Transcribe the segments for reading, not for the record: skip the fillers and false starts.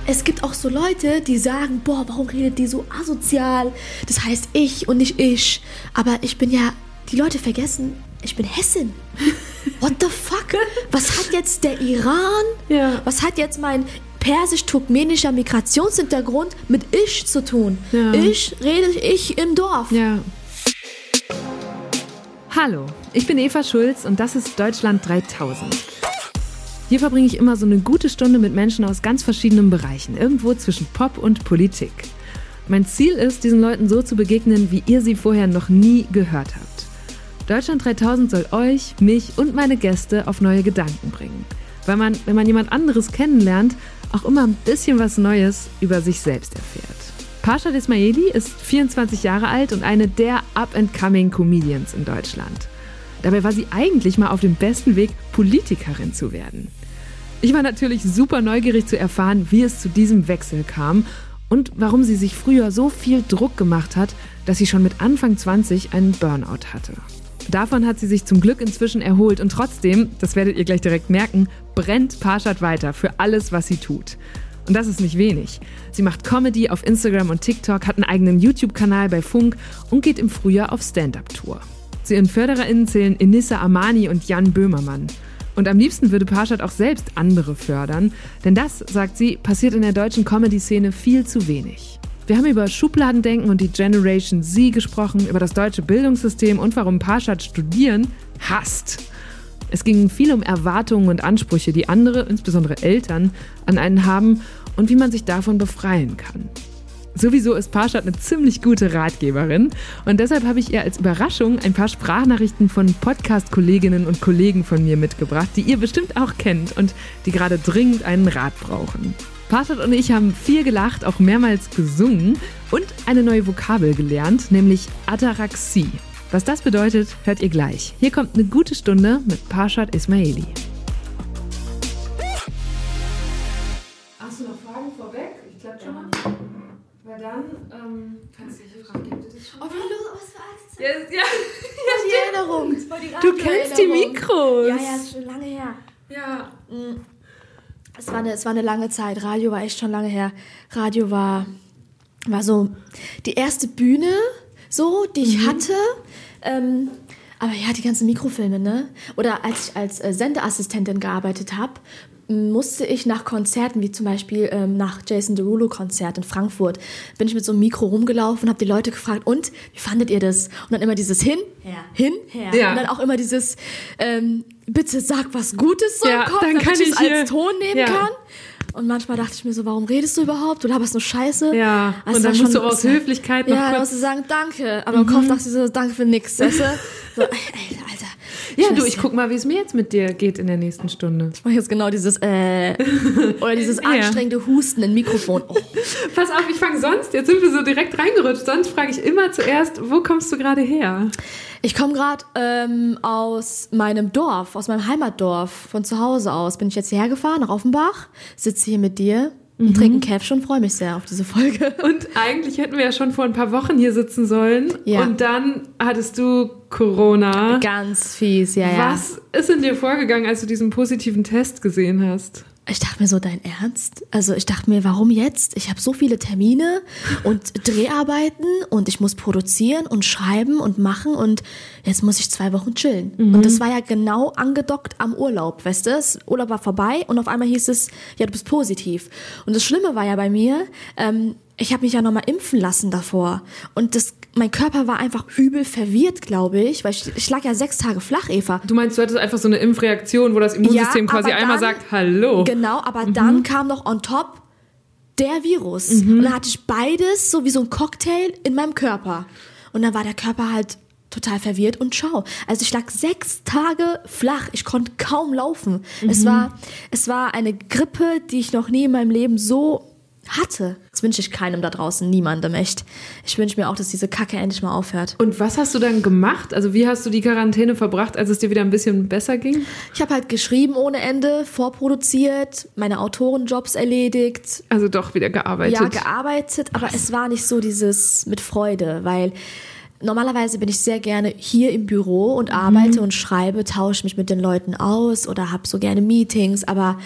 es gibt auch so Leute, die sagen, boah, warum redet die so asozial? Das heißt ich und nicht ich. Aber ich bin ja, die Leute vergessen, ich bin Hessin. What the fuck? Was hat jetzt der Iran? Ja. Was hat jetzt mein persisch-turkmenischer Migrationshintergrund mit ich zu tun? Ja. Ich im Dorf. Ja. Hallo, ich bin Eva Schulz und das ist Deutschland 3000. Hier verbringe ich immer so eine gute Stunde mit Menschen aus ganz verschiedenen Bereichen, irgendwo zwischen Pop und Politik. Mein Ziel ist, diesen Leuten so zu begegnen, wie ihr sie vorher noch nie gehört habt. Deutschland 3000 soll euch, mich und meine Gäste auf neue Gedanken bringen. Weil man, wenn man jemand anderes kennenlernt, auch immer ein bisschen was Neues über sich selbst erfährt. Parshad Ismaili ist 24 Jahre alt und eine der up-and-coming Comedians in Deutschland. Dabei war sie eigentlich mal auf dem besten Weg, Politikerin zu werden. Ich war natürlich super neugierig zu erfahren, wie es zu diesem Wechsel kam und warum sie sich früher so viel Druck gemacht hat, dass sie schon mit Anfang 20 einen Burnout hatte. Davon hat sie sich zum Glück inzwischen erholt und trotzdem, das werdet ihr gleich direkt merken, brennt Parshad weiter für alles, was sie tut. Und das ist nicht wenig. Sie macht Comedy auf Instagram und TikTok, hat einen eigenen YouTube-Kanal bei Funk und geht im Frühjahr auf Stand-Up-Tour. Zu ihren FördererInnen zählen Enissa Amani und Jan Böhmermann. Und am liebsten würde Parshad auch selbst andere fördern, denn das, sagt sie, passiert in der deutschen Comedy-Szene viel zu wenig. Wir haben über Schubladendenken und die Generation Z gesprochen, über das deutsche Bildungssystem und warum Parshad Studieren hasst. Es ging viel um Erwartungen und Ansprüche, die andere, insbesondere Eltern, an einen haben und wie man sich davon befreien kann. Sowieso ist Parshad eine ziemlich gute Ratgeberin und deshalb habe ich ihr als Überraschung ein paar Sprachnachrichten von Podcast-Kolleginnen und Kollegen von mir mitgebracht, die ihr bestimmt auch kennt und die gerade dringend einen Rat brauchen. Parshad und ich haben viel gelacht, auch mehrmals gesungen und eine neue Vokabel gelernt, nämlich Ataraxie. Was das bedeutet, hört ihr gleich. Hier kommt eine gute Stunde mit Parshad Ismaili. Hast du noch Fragen vorweg? Ich glaube schon. Weil dann kannst du dich fragen, gibt es das schon? Oh, wie los, was für alles. Ja, Die Erinnerung. du kennst die Mikros. Ja, ist schon lange her. Ja. Es war eine lange Zeit. Radio war echt schon lange her. Radio war so die erste Bühne, so, die ich hatte. Aber ja, die ganzen Mikrofilme, ne? Oder als ich als Sendeassistentin gearbeitet habe, musste ich nach Konzerten, wie zum Beispiel nach Jason Derulo-Konzert in Frankfurt, bin ich mit so einem Mikro rumgelaufen und habe die Leute gefragt, und, wie fandet ihr das? Und dann immer dieses hin, her. Ja. Und dann auch immer dieses, bitte sag was Gutes so im Kopf, dann damit ich es hier als Ton nehmen kann. Und manchmal dachte ich mir so, warum redest du überhaupt? Du laberst nur Scheiße. Ja, also und dann musst du aus Höflichkeit noch kurz... Ja, musst du sagen, danke. Aber im Kopf dachte ich so, danke für nix, weißt du? So, Alter. Ja, du, ich guck mal, wie es mir jetzt mit dir geht in der nächsten Stunde. Ich mache jetzt genau dieses oder dieses anstrengende Husten in Mikrofon. Oh. Pass auf, ich fange sonst, jetzt sind wir so direkt reingerutscht, sonst frage ich immer zuerst, wo kommst du gerade her? Ich komme gerade aus meinem Dorf, aus meinem Heimatdorf, von zu Hause aus. Bin ich jetzt hierher gefahren, nach Offenbach, sitze hier mit dir. Trinke einen Käff und freue mich sehr auf diese Folge. Und eigentlich hätten wir ja schon vor ein paar Wochen hier sitzen sollen. Ja. Und dann hattest du Corona. Ganz fies, ja. Was ist in dir vorgegangen, als du diesen positiven Test gesehen hast? Ich dachte mir so, dein Ernst? Also ich dachte mir, warum jetzt? Ich habe so viele Termine und Dreharbeiten und ich muss produzieren und schreiben und machen und jetzt muss ich 2 Wochen chillen. Und das war ja genau angedockt am Urlaub, weißt du? Das Urlaub war vorbei und auf einmal hieß es, ja, du bist positiv. Und das Schlimme war ja bei mir, ich habe mich ja nochmal impfen lassen davor und mein Körper war einfach übel verwirrt, glaube ich, weil ich lag ja 6 Tage flach, Eva. Du meinst, du hattest einfach so eine Impfreaktion, wo das Immunsystem quasi einmal sagt, hallo. Genau, aber dann kam noch on top der Virus. Und dann hatte ich beides, so wie so ein Cocktail in meinem Körper. Und dann war der Körper halt total verwirrt und schau. Also ich lag 6 Tage flach, ich konnte kaum laufen. Es war eine Grippe, die ich noch nie in meinem Leben so hatte. Das wünsche ich keinem da draußen, niemandem, echt. Ich wünsche mir auch, dass diese Kacke endlich mal aufhört. Und was hast du dann gemacht? Also wie hast du die Quarantäne verbracht, als es dir wieder ein bisschen besser ging? Ich habe halt geschrieben ohne Ende, vorproduziert, meine Autorenjobs erledigt. Also doch wieder gearbeitet. Ja, gearbeitet, aber es war nicht so dieses mit Freude, weil normalerweise bin ich sehr gerne hier im Büro und arbeite und schreibe, tausche mich mit den Leuten aus oder habe so gerne Meetings, aber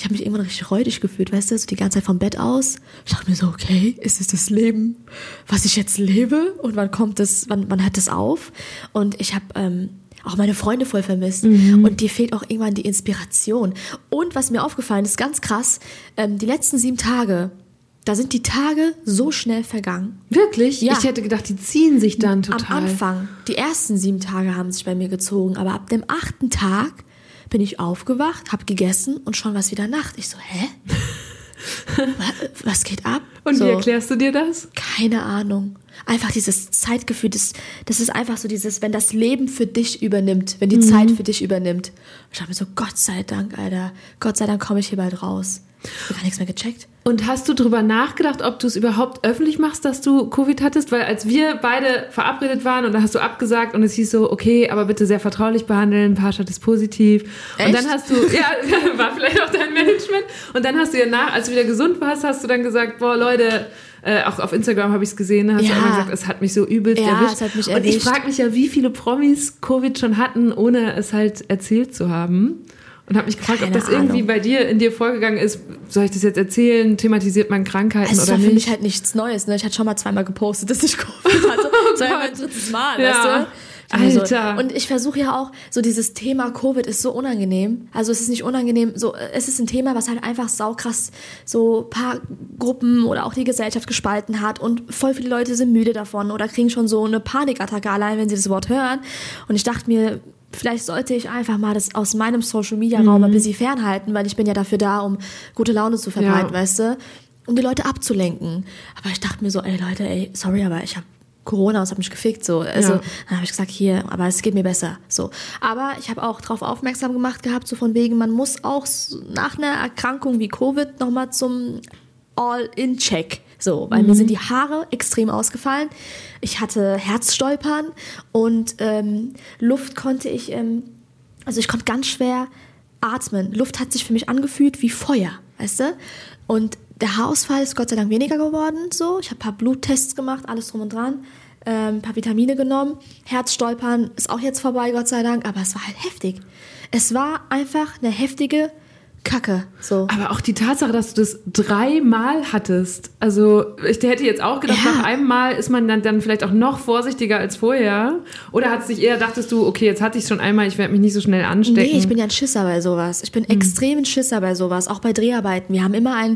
ich habe mich irgendwann richtig räudig gefühlt, weißt du, so die ganze Zeit vom Bett aus. Ich dachte mir so, okay, ist es das Leben, was ich jetzt lebe? Und wann hört das auf? Und ich habe auch meine Freunde voll vermisst. Und dir fehlt auch irgendwann die Inspiration. Und was mir aufgefallen ist, ganz krass, die letzten 7 Tage, da sind die Tage so schnell vergangen. Wirklich? Ja. Ich hätte gedacht, die ziehen sich dann total. Am Anfang, die ersten 7 Tage haben sich bei mir gezogen, aber ab dem 8. Tag bin ich aufgewacht, habe gegessen und schon war es wieder Nacht. Ich so, hä? Was geht ab? Und so, wie erklärst du dir das? Keine Ahnung. Einfach dieses Zeitgefühl, das ist einfach so dieses, wenn das Leben für dich übernimmt, wenn die Zeit für dich übernimmt. Ich dachte mir so, Gott sei Dank, Alter. Gott sei Dank komme ich hier bald raus. Ich habe gar nichts mehr gecheckt. Und hast du drüber nachgedacht, ob du es überhaupt öffentlich machst, dass du Covid hattest? Weil als wir beide verabredet waren und da hast du abgesagt und es hieß so, okay, aber bitte sehr vertraulich behandeln, Parshad ist positiv. Echt? Und dann hast du, ja, war vielleicht auch dein Management. Und dann hast du ja als du wieder gesund warst, hast du dann gesagt, boah, Leute, auch auf Instagram habe ich es gesehen, hast du immer gesagt, es hat mich so übelst erwischt. Es hat mich erwischt. Und ich frage mich ja, wie viele Promis Covid schon hatten, ohne es halt erzählt zu haben. Und habe mich gefragt, ob das irgendwie bei dir in dir vorgegangen ist. Soll ich das jetzt erzählen? Thematisiert man Krankheiten oder nicht? Es war für mich halt nichts Neues. Ne? Ich hatte schon mal 2-mal gepostet, dass ich Covid hatte. Das war ja mein 3. Mal, weißt du? Alter. Und ich versuche ja auch, so dieses Thema Covid ist so unangenehm. Also es ist nicht unangenehm, so es ist ein Thema, was halt einfach saukrass so ein paar Gruppen oder auch die Gesellschaft gespalten hat und voll viele Leute sind müde davon oder kriegen schon so eine Panikattacke allein, wenn sie das Wort hören. Und ich dachte mir, vielleicht sollte ich einfach mal das aus meinem Social-Media-Raum ein bisschen fernhalten, weil ich bin ja dafür da, um gute Laune zu verbreiten, weißt du? Um die Leute abzulenken. Aber ich dachte mir so, ey Leute, sorry, aber ich habe Corona, das hat mich gefickt, so. Also, dann habe ich gesagt, hier, aber es geht mir besser, so. Aber ich habe auch darauf aufmerksam gemacht gehabt, so von wegen, man muss auch nach einer Erkrankung wie Covid nochmal zum All-in-Check, so. Weil mir sind die Haare extrem ausgefallen. Ich hatte Herzstolpern und Luft konnte ich, also ich konnte ganz schwer atmen. Luft hat sich für mich angefühlt wie Feuer, weißt du? Und der Haarausfall ist Gott sei Dank weniger geworden, so. Ich habe ein paar Bluttests gemacht, alles drum und dran, ein paar Vitamine genommen. Herzstolpern ist auch jetzt vorbei, Gott sei Dank, aber es war halt heftig. Es war einfach eine heftige Kacke, so. Aber auch die Tatsache, dass du das 3-mal hattest. Also, ich hätte jetzt auch gedacht, nach einem Mal ist man dann vielleicht auch noch vorsichtiger als vorher. Oder dachtest du, okay, jetzt hatte ich es schon einmal, ich werde mich nicht so schnell anstecken? Nee, ich bin ja ein Schisser bei sowas. Ich bin extrem ein Schisser bei sowas, auch bei Dreharbeiten. Wir haben immer einen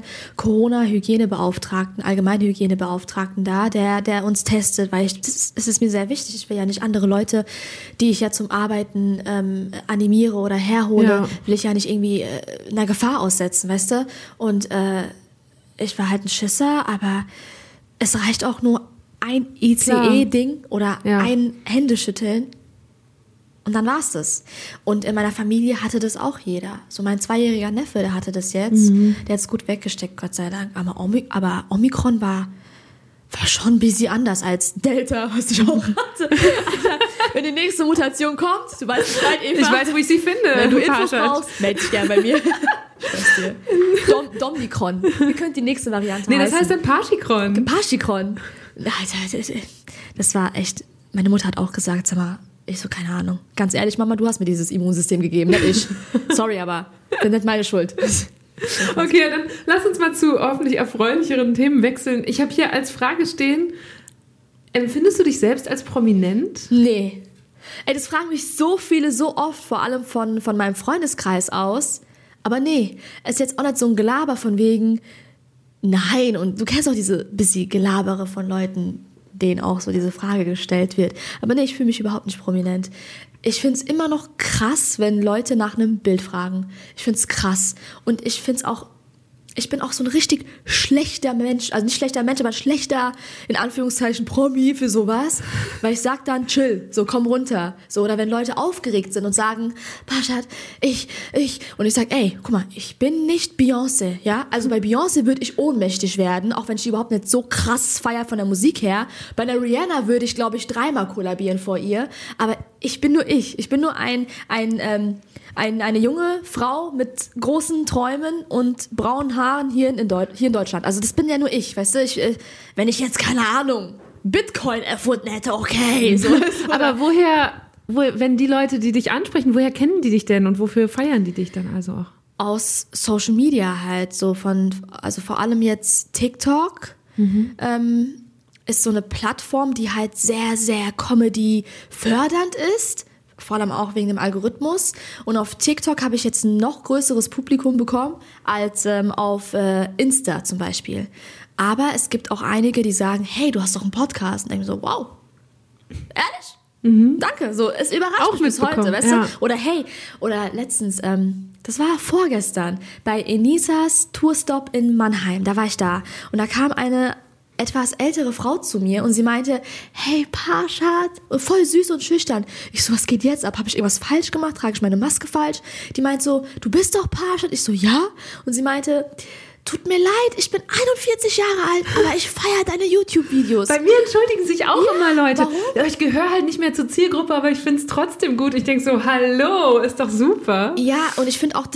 Corona-Hygienebeauftragten, Allgemeinhygienebeauftragten da, der uns testet, weil es ist mir sehr wichtig. Ich will ja nicht andere Leute, die ich ja zum Arbeiten animiere oder herhole, will ich ja nicht irgendwie einer Gefahr aussetzen, weißt du? Und ich war halt ein Schisser, aber es reicht auch nur ein ICE-Ding oder ein Händeschütteln und dann war's das. Und in meiner Familie hatte das auch jeder. So mein 2-jähriger Neffe, der hatte das jetzt. Der hat es gut weggesteckt, Gott sei Dank. Aber Omikron war schon ein bisschen anders als Delta, was ich auch hatte. Alter, wenn die nächste Mutation kommt, du weißt Bescheid, Eva. Ich weiß, wo ich sie finde. Wenn du Infos brauchst, melde dich gerne bei mir. Domikron. Ihr könnt die nächste Variante heißen. Nee, das heißt dann Parshikron. Parshikron. Das war echt, meine Mutter hat auch gesagt, sag mal, ich so, keine Ahnung. Ganz ehrlich, Mama, du hast mir dieses Immunsystem gegeben, nicht ich. Sorry, aber das ist nicht meine Schuld. Okay, dann lass uns mal zu hoffentlich erfreulicheren Themen wechseln. Ich habe hier als Frage stehen, empfindest du dich selbst als prominent? Nee. Das fragen mich so viele, so oft, vor allem von meinem Freundeskreis aus. Aber nee, es ist jetzt auch nicht so ein Gelaber von wegen, nein. Und du kennst auch diese bisschen Gelabere von Leuten, denen auch so diese Frage gestellt wird. Aber nee, ich fühle mich überhaupt nicht prominent. Ich finde es immer noch krass, wenn Leute nach einem Bild fragen. Ich finde es krass. Und ich finde es auch, ich bin auch so ein richtig schlechter Mensch, also nicht schlechter Mensch, aber schlechter, in Anführungszeichen, Promi für sowas, weil ich sag dann, chill, so komm runter, so, oder wenn Leute aufgeregt sind und sagen, Parshad, und ich sag, ey, guck mal, ich bin nicht Beyoncé, ja, also bei Beyoncé würde ich ohnmächtig werden, auch wenn ich die überhaupt nicht so krass feier von der Musik her, bei einer Rihanna würde ich, glaube ich, 3-mal kollabieren vor ihr, aber ich bin nur eine junge Frau mit großen Träumen und braunen Haaren hier in Deutschland. Also das bin ja nur ich, weißt du? Wenn ich jetzt, keine Ahnung, Bitcoin erfunden hätte, okay. So. Aber wenn die Leute, die dich ansprechen, woher kennen die dich denn und wofür feiern die dich dann also auch? aus Social Media halt, also vor allem jetzt TikTok, ist so eine Plattform, die halt sehr, sehr Comedy fördernd ist. Vor allem auch wegen dem Algorithmus. Und auf TikTok habe ich jetzt ein noch größeres Publikum bekommen als auf Insta zum Beispiel. Aber es gibt auch einige, die sagen, hey, du hast doch einen Podcast. Und ich denke so, wow, ehrlich? Danke. So, es überrascht auch mich bis heute, weißt ja. du? Oder letztens, das war vorgestern, bei Enisas Tourstop in Mannheim, da war ich da. Und da kam eine etwas ältere Frau zu mir und sie meinte, hey Parshad, voll süß und schüchtern. Ich so, was geht jetzt ab? Habe ich irgendwas falsch gemacht? Trage ich meine Maske falsch? Die meint so, du bist doch Parshad. Ich so, ja. Und sie meinte, tut mir leid, ich bin 41 Jahre alt, aber ich feiere deine YouTube-Videos. Bei mir entschuldigen sich auch immer Leute. Warum? Ich gehöre halt nicht mehr zur Zielgruppe, aber ich finde es trotzdem gut. Ich denke so, hallo, ist doch super. Ja, und ich finde auch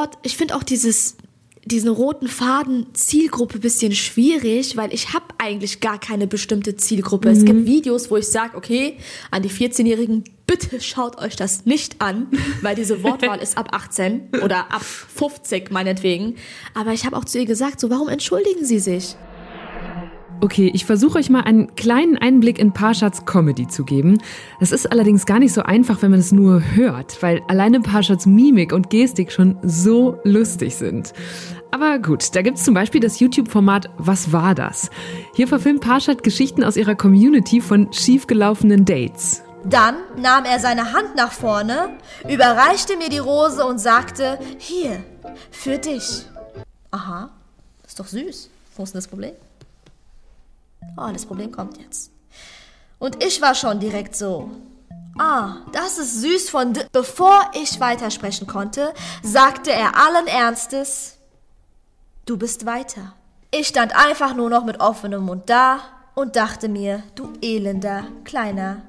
diesen roten Faden Zielgruppe ein bisschen schwierig, weil ich habe eigentlich gar keine bestimmte Zielgruppe. Es gibt Videos, wo ich sage, okay, an die 14-Jährigen, bitte schaut euch das nicht an, weil diese Wortwahl ist ab 18 oder ab 50 meinetwegen. Aber ich habe auch zu ihr gesagt, so, warum entschuldigen Sie sich? Okay, ich versuche euch mal einen kleinen Einblick in Parshads Comedy zu geben. Das ist allerdings gar nicht so einfach, wenn man es nur hört, weil alleine Parshads Mimik und Gestik schon so lustig sind. Aber gut, da gibt's zum Beispiel das YouTube-Format Was war das? Hier verfilmt Parshad Geschichten aus ihrer Community von schiefgelaufenen Dates. Dann nahm er seine Hand nach vorne, überreichte mir die Rose und sagte, hier, für dich. Aha, ist doch süß. Wo ist denn das Problem? Oh, das Problem kommt jetzt. Und ich war schon direkt so, das ist süß von Bevor ich weitersprechen konnte, sagte er allen Ernstes, du bist weiter. Ich stand einfach nur noch mit offenem Mund da und dachte mir, du elender, kleiner.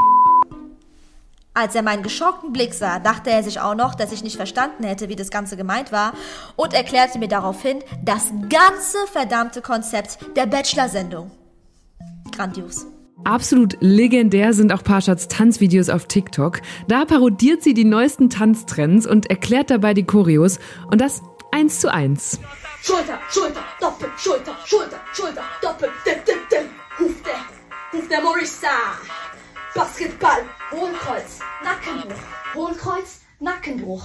Als er meinen geschockten Blick sah, dachte er sich auch noch, dass ich nicht verstanden hätte, wie das Ganze gemeint war und erklärte mir daraufhin das ganze verdammte Konzept der Bachelor-Sendung. Grandios. Absolut legendär sind auch Parshads Tanzvideos auf TikTok. Da parodiert sie die neuesten Tanztrends und erklärt dabei die Choreos. Und das 1:1. Schulter, Schulter, Doppel, Schulter, Schulter, Schulter, Doppel, dim, dim, dim. Huf der Marissa. Basketball, Hohlkreuz, Nackenbruch. Hohlkreuz, Nackenbruch.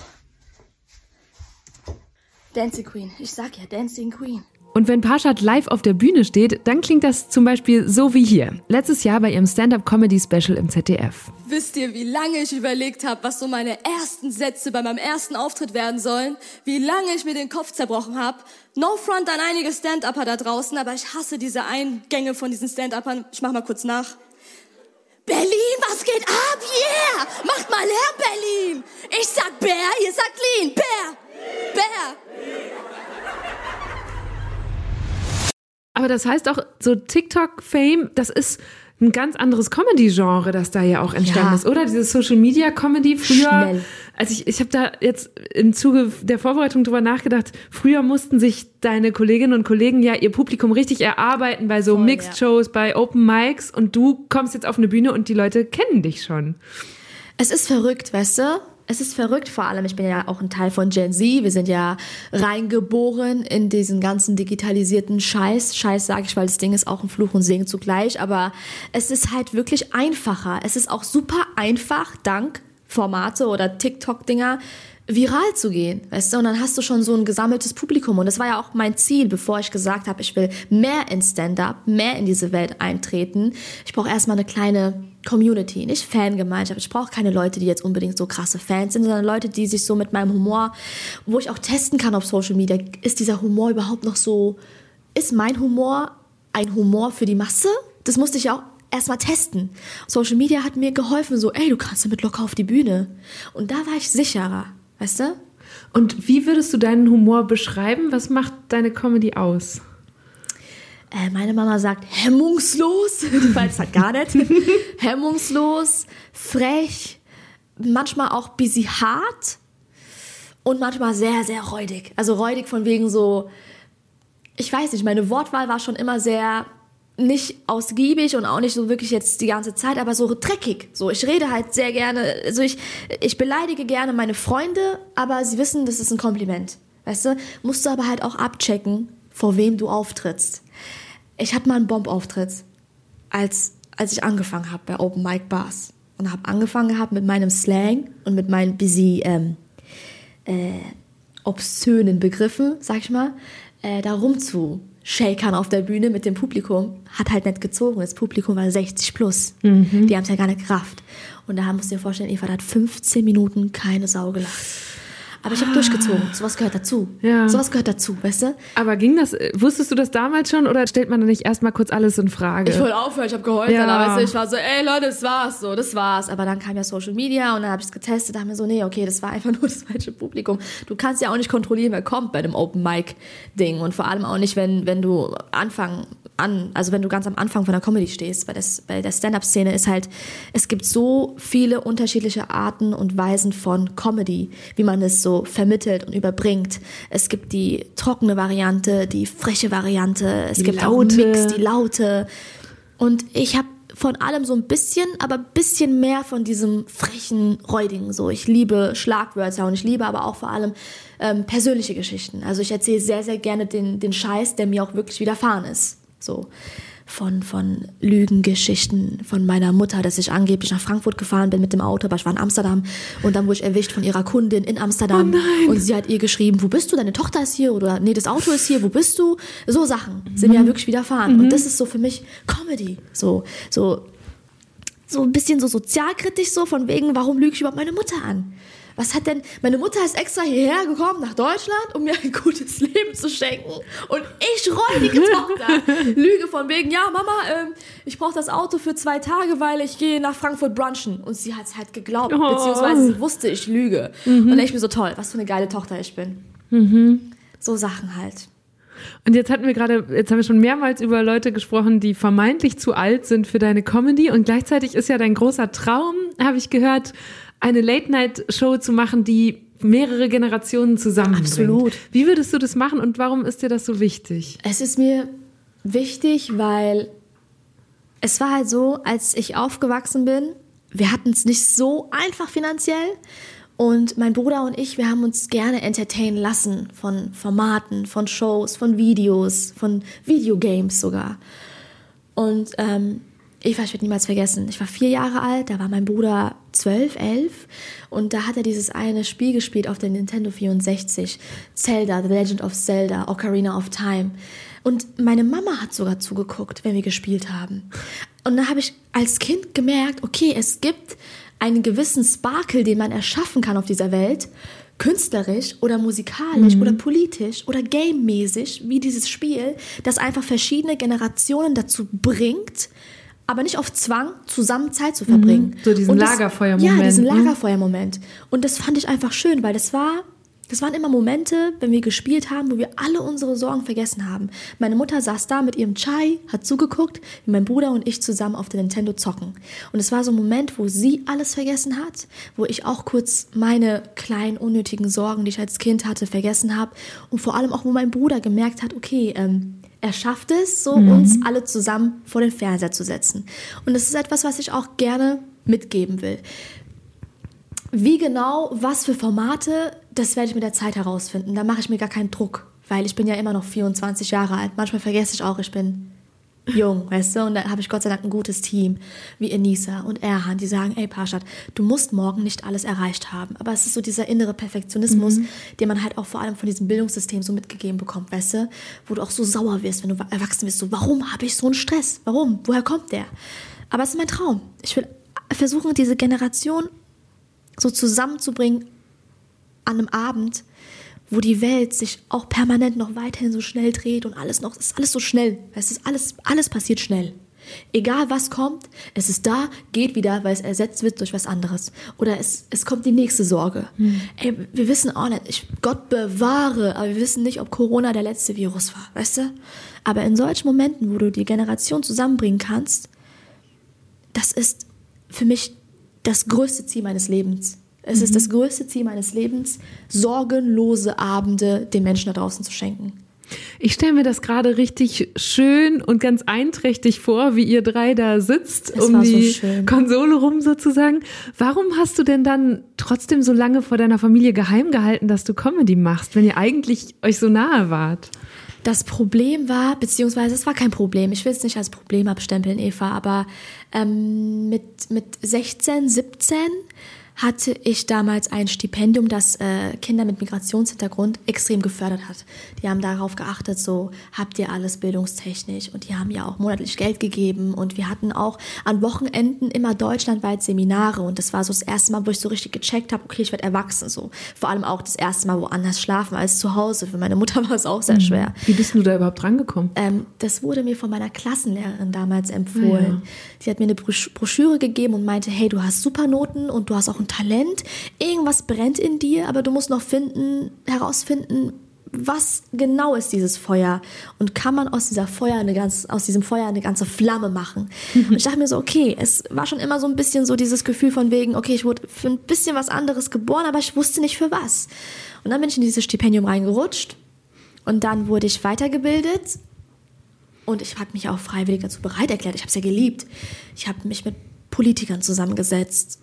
Dancing Queen, ich sag ja, Dancing Queen. Und wenn Parshad live auf der Bühne steht, dann klingt das zum Beispiel so wie hier. Letztes Jahr bei ihrem Stand-Up-Comedy-Special im ZDF. Wisst ihr, wie lange ich überlegt habe, was so meine ersten Sätze bei meinem ersten Auftritt werden sollen? Wie lange ich mir den Kopf zerbrochen habe? No front an einige Stand-Upper da draußen, aber ich hasse diese Eingänge von diesen Stand-Uppern. Ich mach mal kurz nach. Berlin, was geht ab? Yeah! Macht mal Lärm, Berlin! Ich sag Bär, ihr sagt Lean. Bär! Bär! Aber das heißt auch, so TikTok-Fame, das ist ein ganz anderes Comedy-Genre, das da ja auch entstanden ist, oder? Diese Social-Media-Comedy früher. Schnell. Also ich habe da jetzt im Zuge der Vorbereitung drüber nachgedacht, früher mussten sich deine Kolleginnen und Kollegen ja ihr Publikum richtig erarbeiten bei so Mixed-Shows, bei Open Mics und du kommst jetzt auf eine Bühne und die Leute kennen dich schon. Es ist verrückt, weißt du? Es ist verrückt, vor allem, ich bin ja auch ein Teil von Gen Z, wir sind ja reingeboren in diesen ganzen digitalisierten Scheiß sage ich, weil das Ding ist auch ein Fluch und Segen zugleich, aber es ist halt wirklich einfacher. Es ist auch super einfach, dank Formate oder TikTok-Dinger, viral zu gehen, weißt du, und dann hast du schon so ein gesammeltes Publikum und das war ja auch mein Ziel, bevor ich gesagt habe, ich will mehr in Stand-Up, mehr in diese Welt eintreten. Ich brauche erstmal eine kleine Community, nicht Fangemeinschaft. Ich brauche keine Leute, die jetzt unbedingt so krasse Fans sind, sondern Leute, die sich so mit meinem Humor, wo ich auch testen kann auf Social Media, ist dieser Humor überhaupt noch so, ist mein Humor ein Humor für die Masse? Das musste ich auch erstmal testen. Social Media hat mir geholfen, so, ey, du kannst damit locker auf die Bühne. Und da war ich sicherer. Weißt du? Und wie würdest du deinen Humor beschreiben? Was macht deine Comedy aus? Meine Mama sagt hemmungslos, die weiß halt gar nicht. Hemmungslos, frech, manchmal auch busy hart und manchmal sehr, sehr räudig. Also räudig von wegen so, ich weiß nicht, meine Wortwahl war schon immer sehr nicht ausgiebig und auch nicht so wirklich jetzt die ganze Zeit, aber so dreckig. So, ich rede halt sehr gerne, also ich beleidige gerne meine Freunde, aber sie wissen, das ist ein Kompliment. Weißt du? Musst du aber halt auch abchecken, vor wem du auftrittst. Ich hatte mal einen Bombauftritt, als ich angefangen habe bei Open Mic Bars. Und habe angefangen gehabt mit meinem Slang und mit meinen busy obszönen Begriffen, sag ich mal, da rumzushakern auf der Bühne mit dem Publikum. Hat halt nicht gezogen. Das Publikum war 60 plus. Die haben es ja gar nicht gerafft. Und da musst du dir vorstellen, Eva, da hat 15 Minuten keine Sau gelacht. Aber ich habe durchgezogen. Sowas gehört dazu. Ja. Sowas gehört dazu, weißt du? Aber wusstest du das damals schon oder stellt man da nicht erstmal kurz alles in Frage? Ich wollte aufhören, ich habe geheult, Ja. aber weißt du, ich war so, ey Leute, das war's. Aber dann kam ja Social Media und dann habe ich es getestet, dachte mir so, nee, okay, das war einfach nur das falsche Publikum. Du kannst ja auch nicht kontrollieren, wer kommt bei dem Open Mic Ding und vor allem auch nicht, wenn du wenn du ganz am Anfang von der Comedy stehst, weil der Stand-Up-Szene ist halt, es gibt so viele unterschiedliche Arten und Weisen von Comedy, wie man es so vermittelt und überbringt. Es gibt die trockene Variante, die freche Variante, es gibt auch einen Mix, die Laute. Und ich habe von allem so ein bisschen, aber ein bisschen mehr von diesem frechen, räudigen. So, ich liebe Schlagwörter und ich liebe aber auch vor allem persönliche Geschichten. Also ich erzähle sehr, sehr gerne den Scheiß, der mir auch wirklich widerfahren ist. So von Lügengeschichten von meiner Mutter, dass ich angeblich nach Frankfurt gefahren bin mit dem Auto, aber ich war in Amsterdam und dann wurde ich erwischt von ihrer Kundin in Amsterdam und sie hat ihr geschrieben, wo bist du, deine Tochter ist hier oder nee, das Auto ist hier, wo bist du? So Sachen sind mir ja wirklich widerfahren und das ist so für mich Comedy, so ein bisschen so sozialkritisch so von wegen, warum lüge ich überhaupt meine Mutter an? Was hat denn, meine Mutter ist extra hierher gekommen, nach Deutschland, um mir ein gutes Leben zu schenken. Und ich, räudige Tochter, lüge von wegen, ja, Mama, ich brauche das Auto für 2 Tage, weil ich gehe nach Frankfurt brunchen. Und sie hat es halt geglaubt, beziehungsweise sie wusste, ich lüge. Und dann ich mir so, toll, was für eine geile Tochter ich bin. So Sachen halt. Und jetzt haben wir schon mehrmals über Leute gesprochen, die vermeintlich zu alt sind für deine Comedy. Und gleichzeitig ist ja dein großer Traum, habe ich gehört, eine Late-Night-Show zu machen, die mehrere Generationen zusammenbringt. Absolut. Wie würdest du das machen und warum ist dir das so wichtig? Es ist mir wichtig, weil es war halt so, als ich aufgewachsen bin, wir hatten es nicht so einfach finanziell und mein Bruder und ich, wir haben uns gerne entertainen lassen von Formaten, von Shows, von Videos, von Videogames sogar. Und ich werde niemals vergessen, ich war 4 Jahre alt, da war mein Bruder 12, 11 und da hat er dieses eine Spiel gespielt auf der Nintendo 64, Zelda, The Legend of Zelda, Ocarina of Time. Und meine Mama hat sogar zugeguckt, wenn wir gespielt haben. Und dann habe ich als Kind gemerkt, okay, es gibt einen gewissen Sparkle, den man erschaffen kann auf dieser Welt, künstlerisch oder musikalisch oder politisch oder gamemäßig, wie dieses Spiel, das einfach verschiedene Generationen dazu bringt, aber nicht auf Zwang, zusammen Zeit zu verbringen. So diesen Lagerfeuermoment. Ja, diesen Lagerfeuermoment. Und das fand ich einfach schön, weil das waren immer Momente, wenn wir gespielt haben, wo wir alle unsere Sorgen vergessen haben. Meine Mutter saß da mit ihrem Chai, hat zugeguckt, wie mein Bruder und ich zusammen auf der Nintendo zocken. Und es war so ein Moment, wo sie alles vergessen hat, wo ich auch kurz meine kleinen, unnötigen Sorgen, die ich als Kind hatte, vergessen habe. Und vor allem auch, wo mein Bruder gemerkt hat, okay, er schafft es, so uns alle zusammen vor den Fernseher zu setzen. Und das ist etwas, was ich auch gerne mitgeben will. Wie genau, was für Formate, das werde ich mit der Zeit herausfinden. Da mache ich mir gar keinen Druck, weil ich bin ja immer noch 24 Jahre alt. Manchmal vergesse ich auch, ich bin jung, weißt du? Und da habe ich Gott sei Dank ein gutes Team, wie Enisa und Erhan, die sagen, ey Parshad, du musst morgen nicht alles erreicht haben. Aber es ist so dieser innere Perfektionismus, den man halt auch vor allem von diesem Bildungssystem so mitgegeben bekommt, weißt du? Wo du auch so sauer wirst, wenn du erwachsen bist. So, warum habe ich so einen Stress? Warum? Woher kommt der? Aber es ist mein Traum. Ich will versuchen, diese Generation so zusammenzubringen an einem Abend, wo die Welt sich auch permanent noch weiterhin so schnell dreht und es ist alles so schnell. Es ist alles passiert schnell. Egal was kommt, es ist da, geht wieder, weil es ersetzt wird durch was anderes. Oder es kommt die nächste Sorge. Ey, wir wissen auch nicht, Gott bewahre, aber wir wissen nicht, ob Corona der letzte Virus war, weißt du? Aber in solchen Momenten, wo du die Generation zusammenbringen kannst, das ist für mich das größte Ziel meines Lebens. Es ist das größte Ziel meines Lebens, sorgenlose Abende den Menschen da draußen zu schenken. Ich stelle mir das gerade richtig schön und ganz einträchtig vor, wie ihr drei da sitzt, um die Konsole rum sozusagen. Warum hast du denn dann trotzdem so lange vor deiner Familie geheim gehalten, dass du Comedy machst, wenn ihr eigentlich euch so nahe wart? Das Problem war, beziehungsweise es war kein Problem, ich will es nicht als Problem abstempeln, Eva, aber mit 16, 17 hatte ich damals ein Stipendium, das Kinder mit Migrationshintergrund extrem gefördert hat. Die haben darauf geachtet, so habt ihr alles bildungstechnisch, und die haben ja auch monatlich Geld gegeben, und wir hatten auch an Wochenenden immer deutschlandweit Seminare, und das war so das erste Mal, wo ich so richtig gecheckt habe, okay, ich werde erwachsen, so. Vor allem auch das erste Mal woanders schlafen als zu Hause. Für meine Mutter war es auch sehr schwer. Wie bist du da überhaupt rangekommen? Das wurde mir von meiner Klassenlehrerin damals empfohlen. Ja. Sie hat mir eine Broschüre gegeben und meinte, hey, du hast super Noten und du hast auch ein Talent, irgendwas brennt in dir, aber du musst noch herausfinden, was genau ist dieses Feuer, und kann man aus diesem Feuer eine ganze Flamme machen. Und ich dachte mir so, okay, es war schon immer so ein bisschen so dieses Gefühl von wegen, okay, ich wurde für ein bisschen was anderes geboren, aber ich wusste nicht für was. Und dann bin ich in dieses Stipendium reingerutscht, und dann wurde ich weitergebildet, und ich habe mich auch freiwillig dazu bereit erklärt. Ich habe es ja geliebt. Ich habe mich mit Politikern zusammengesetzt,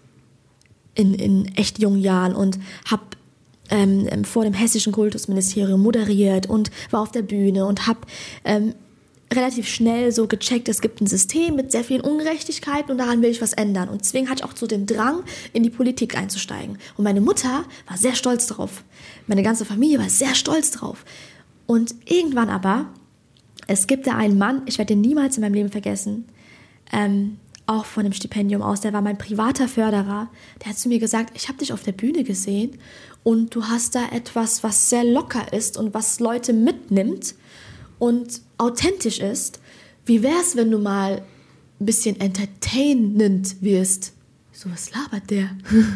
in echt jungen Jahren, und habe vor dem hessischen Kultusministerium moderiert und war auf der Bühne und habe relativ schnell so gecheckt, es gibt ein System mit sehr vielen Ungerechtigkeiten und daran will ich was ändern. Und deswegen hatte ich auch so den Drang, in die Politik einzusteigen. Und meine Mutter war sehr stolz drauf. Meine ganze Familie war sehr stolz drauf. Und irgendwann aber, es gibt da einen Mann, ich werde den niemals in meinem Leben vergessen, auch von dem Stipendium aus, der war mein privater Förderer, der hat zu mir gesagt, ich habe dich auf der Bühne gesehen und du hast da etwas, was sehr locker ist und was Leute mitnimmt und authentisch ist. Wie wär's, wenn du mal ein bisschen entertainend wirst? So, was labert der?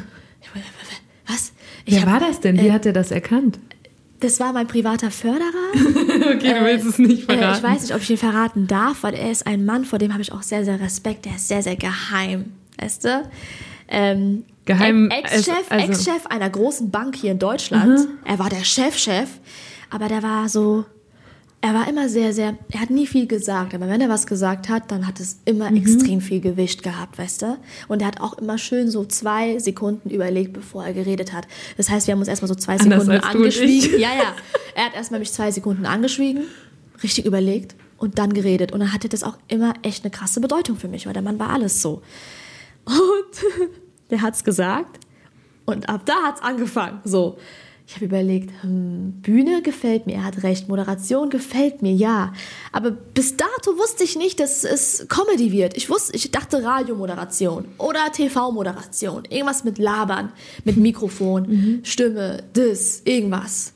Was? Wer war das denn? Wie hat er das erkannt? Das war mein privater Förderer. Okay, du willst es nicht verraten. Ich weiß nicht, ob ich ihn verraten darf, weil er ist ein Mann, vor dem habe ich auch sehr, sehr Respekt. Der ist sehr, sehr geheim, weißt du? Geheim? Ex-Chef einer großen Bank hier in Deutschland. Er war der Chef, aber der war so... Er war immer sehr, sehr, er hat nie viel gesagt, aber wenn er was gesagt hat, dann hat es immer extrem viel Gewicht gehabt, weißt du? Und er hat auch immer schön so 2 Sekunden überlegt, bevor er geredet hat. Das heißt, wir haben uns erstmal so 2 Sekunden angeschwiegen. Ja. Er hat erstmal mich 2 Sekunden angeschwiegen, richtig überlegt und dann geredet. Und dann hatte das auch immer echt eine krasse Bedeutung für mich, weil der Mann war alles so. Und der hat's gesagt und ab da hat's angefangen, so. Ich habe überlegt, Bühne gefällt mir, er hat recht, Moderation gefällt mir, ja. Aber bis dato wusste ich nicht, dass es Comedy wird. Ich dachte Radiomoderation oder TV-Moderation, irgendwas mit Labern, mit Mikrofon, Stimme, irgendwas.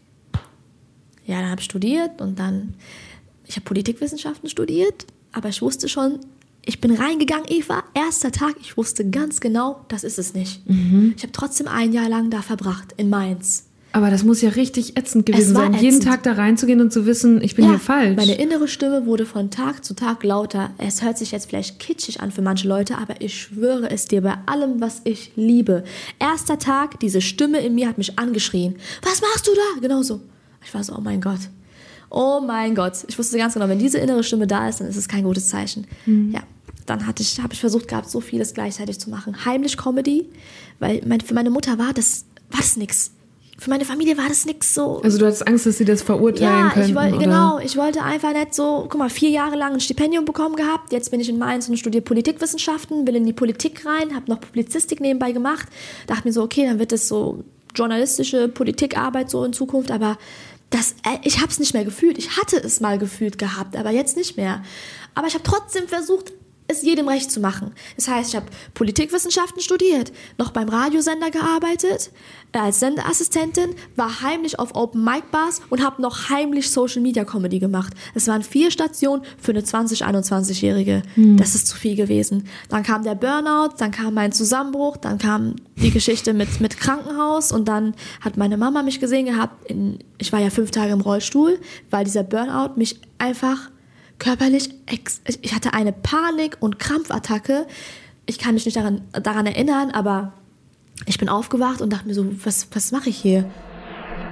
Ja, dann habe ich studiert und ich habe Politikwissenschaften studiert, aber ich wusste schon, ich bin reingegangen, Eva, erster Tag, ich wusste ganz genau, das ist es nicht. Ich habe trotzdem 1 Jahr lang da verbracht, in Mainz. Aber das muss ja richtig ätzend gewesen sein, jeden Tag da reinzugehen und zu wissen, ich bin hier falsch. Meine innere Stimme wurde von Tag zu Tag lauter. Es hört sich jetzt vielleicht kitschig an für manche Leute, aber ich schwöre es dir, bei allem, was ich liebe. Erster Tag, diese Stimme in mir hat mich angeschrien. Was machst du da? Genau so. Ich war so, oh mein Gott. Oh mein Gott. Ich wusste ganz genau, wenn diese innere Stimme da ist, dann ist es kein gutes Zeichen. Ja. Dann habe ich versucht gehabt, so vieles gleichzeitig zu machen. Heimlich Comedy, weil für meine Mutter war das nix. Für meine Familie war das nix so. Also du hattest Angst, dass sie das verurteilen könnten? Ja, ich wollte einfach nicht so, guck mal, 4 Jahre lang ein Stipendium bekommen gehabt, jetzt bin ich in Mainz und studiere Politikwissenschaften, will in die Politik rein, habe noch Publizistik nebenbei gemacht, dachte mir so, okay, dann wird das so journalistische Politikarbeit so in Zukunft, aber ich habe es nicht mehr gefühlt. Ich hatte es mal gefühlt gehabt, aber jetzt nicht mehr. Aber ich habe trotzdem versucht, es jedem recht zu machen. Das heißt, ich habe Politikwissenschaften studiert, noch beim Radiosender gearbeitet, als Sendeassistentin, war heimlich auf Open-Mic-Bars und habe noch heimlich Social-Media-Comedy gemacht. Es waren 4 Stationen für eine 20-21-Jährige. Das ist zu viel gewesen. Dann kam der Burnout, dann kam mein Zusammenbruch, dann kam die Geschichte mit Krankenhaus und dann hat meine Mama mich gesehen gehabt. Ich war ja 5 Tage im Rollstuhl, weil dieser Burnout mich einfach körperlich, ich hatte eine Panik- und Krampfattacke. Ich kann mich nicht daran erinnern, aber ich bin aufgewacht und dachte mir so, was mache ich hier?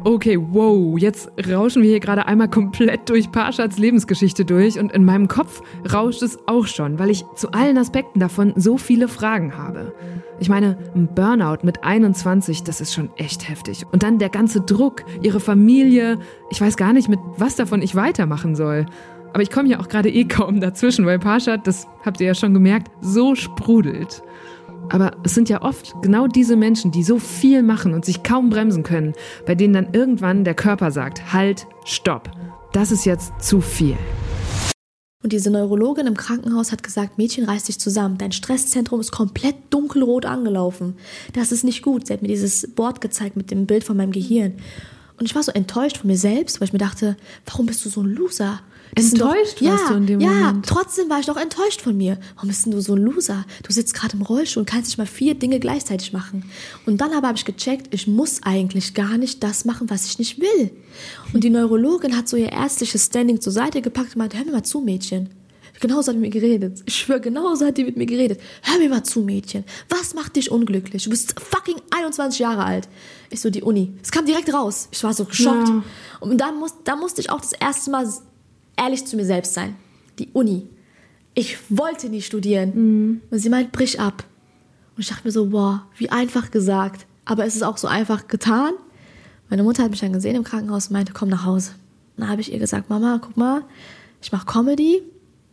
Okay, wow, jetzt rauschen wir hier gerade einmal komplett durch Parshats Lebensgeschichte durch und in meinem Kopf rauscht es auch schon, weil ich zu allen Aspekten davon so viele Fragen habe. Ich meine, ein Burnout mit 21, das ist schon echt heftig. Und dann der ganze Druck, ihre Familie, ich weiß gar nicht, mit was davon ich weitermachen soll. Aber ich komme ja auch gerade kaum dazwischen, weil Parshat, das habt ihr ja schon gemerkt, so sprudelt. Aber es sind ja oft genau diese Menschen, die so viel machen und sich kaum bremsen können, bei denen dann irgendwann der Körper sagt, halt, stopp, das ist jetzt zu viel. Und diese Neurologin im Krankenhaus hat gesagt, Mädchen, reiß dich zusammen, dein Stresszentrum ist komplett dunkelrot angelaufen. Das ist nicht gut. Sie hat mir dieses Board gezeigt mit dem Bild von meinem Gehirn. Und ich war so enttäuscht von mir selbst, weil ich mir dachte, warum bist du so ein Loser? Enttäuscht warst du in dem Moment? Ja, trotzdem war ich doch enttäuscht von mir. Warum bist denn du so ein Loser? Du sitzt gerade im Rollstuhl und kannst nicht mal 4 Dinge gleichzeitig machen. Und dann aber habe ich gecheckt, ich muss eigentlich gar nicht das machen, was ich nicht will. Und die Neurologin hat so ihr ärztliches Standing zur Seite gepackt und meinte, hör mir mal zu, Mädchen. Genauso hat die mit mir geredet. Ich schwöre, genauso hat die mit mir geredet. Hör mir mal zu, Mädchen. Was macht dich unglücklich? Du bist fucking 21 Jahre alt. Ich so, die Uni. Es kam direkt raus. Ich war so geschockt. Ja. Und da musste ich auch das erste Mal ehrlich zu mir selbst sein. Die Uni. Ich wollte nie studieren. Und sie meint, brich ab. Und ich dachte mir so, boah, wie einfach gesagt. Aber es ist auch so einfach getan. Meine Mutter hat mich dann gesehen im Krankenhaus und meinte, komm nach Hause. Dann habe ich ihr gesagt, Mama, guck mal, ich mache Comedy.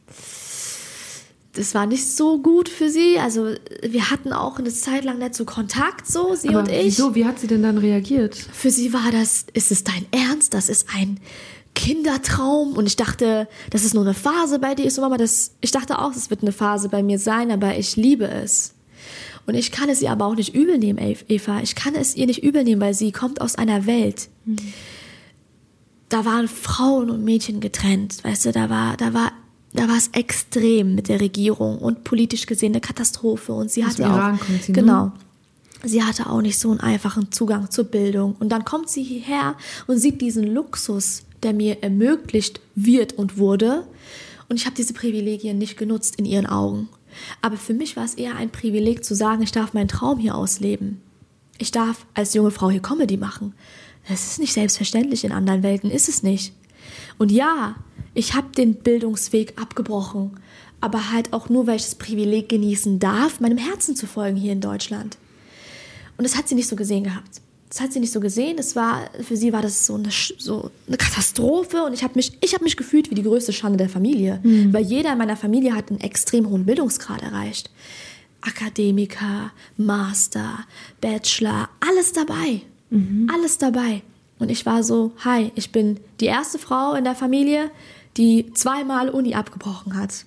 Das war nicht so gut für sie. Also wir hatten auch eine Zeit lang nicht so Kontakt, so sie aber und ich. Wieso? Wie hat sie denn dann reagiert? Für sie war das, ist es dein Ernst? Das ist ein Kindertraum. Und ich dachte, das ist nur eine Phase bei dir. Ich so, Mama, ich dachte auch, es wird eine Phase bei mir sein, aber ich liebe es. Und ich kann es ihr aber auch nicht übel nehmen, Eva. Ich kann es ihr nicht übel nehmen, weil sie kommt aus einer Welt. Da waren Frauen und Mädchen getrennt. Weißt du, da war es extrem mit der Regierung und politisch gesehen eine Katastrophe. Und sie hatte auch, genau, sie hatte auch nicht so einen einfachen Zugang zur Bildung. Und dann kommt sie hierher und sieht diesen Luxus, der mir ermöglicht wird und wurde. Und ich habe diese Privilegien nicht genutzt in ihren Augen. Aber für mich war es eher ein Privileg zu sagen, ich darf meinen Traum hier ausleben. Ich darf als junge Frau hier Comedy machen. Das ist nicht selbstverständlich, in anderen Welten ist es nicht. Und ja, ich habe den Bildungsweg abgebrochen, aber halt auch nur, weil ich das Privileg genießen darf, meinem Herzen zu folgen hier in Deutschland. Und das hat sie nicht so gesehen gehabt. Das hat sie nicht so gesehen. Für sie war das so eine Katastrophe und ich habe mich gefühlt wie die größte Schande der Familie, weil jeder in meiner Familie hat einen extrem hohen Bildungsgrad erreicht. Akademiker, Master, Bachelor, alles dabei. Alles dabei. Und ich war so, hi, ich bin die erste Frau in der Familie, die 2-mal Uni abgebrochen hat.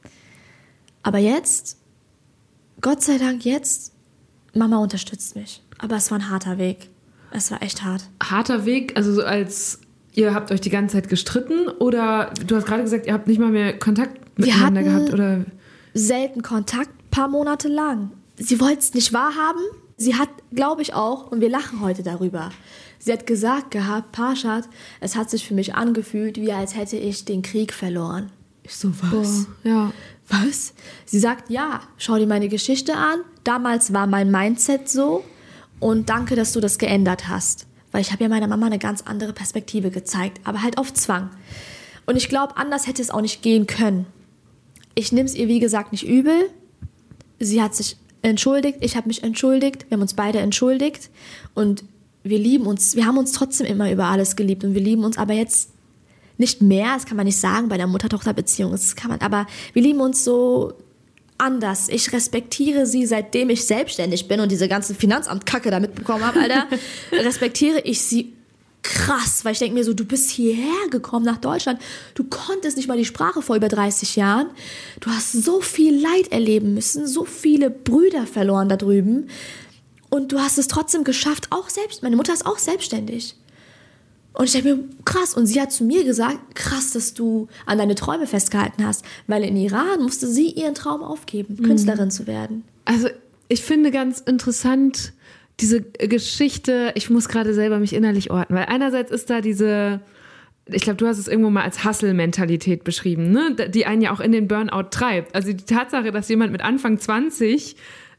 Aber jetzt, Gott sei Dank jetzt, Mama unterstützt mich. Aber es war ein harter Weg. Es war echt hart. Harter Weg, also so als ihr habt euch die ganze Zeit gestritten oder du hast gerade gesagt, ihr habt nicht mal mehr Kontakt miteinander gehabt? Oder? Selten Kontakt, paar Monate lang. Sie wollte es nicht wahrhaben. Sie hat, glaube ich auch, und wir lachen heute darüber, sie hat gesagt gehabt, Parshat, es hat sich für mich angefühlt, wie als hätte ich den Krieg verloren. Ich so, was? Boah, ja. Was? Sie sagt, ja, schau dir meine Geschichte an. Damals war mein Mindset so und danke, dass du das geändert hast. Weil ich habe ja meiner Mama eine ganz andere Perspektive gezeigt, aber halt auf Zwang. Und ich glaube, anders hätte es auch nicht gehen können. Ich nehme es ihr, wie gesagt, nicht übel. Sie hat sich entschuldigt, ich habe mich entschuldigt, wir haben uns beide entschuldigt und wir lieben uns, wir haben uns trotzdem immer über alles geliebt und wir lieben uns aber jetzt nicht mehr, das kann man nicht sagen bei der Mutter-Tochter-Beziehung, aber wir lieben uns so anders. Ich respektiere sie, seitdem ich selbstständig bin und diese ganze Finanzamt-Kacke da mitbekommen habe, Alter, respektiere ich sie krass, weil ich denke mir so, du bist hierher gekommen nach Deutschland, du konntest nicht mal die Sprache vor über 30 Jahren, du hast so viel Leid erleben müssen, so viele Brüder verloren da drüben und du hast es trotzdem geschafft, auch selbst, meine Mutter ist auch selbstständig. Und ich denke mir, krass, und sie hat zu mir gesagt, krass, dass du an deine Träume festgehalten hast, weil in Iran musste sie ihren Traum aufgeben, Künstlerin zu werden. Also ich finde ganz interessant, diese Geschichte, ich muss gerade selber mich innerlich orten, weil einerseits ist da diese, ich glaube, du hast es irgendwo mal als Hustle-Mentalität beschrieben, ne? Die einen ja auch in den Burnout treibt. Also die Tatsache, dass jemand mit Anfang 20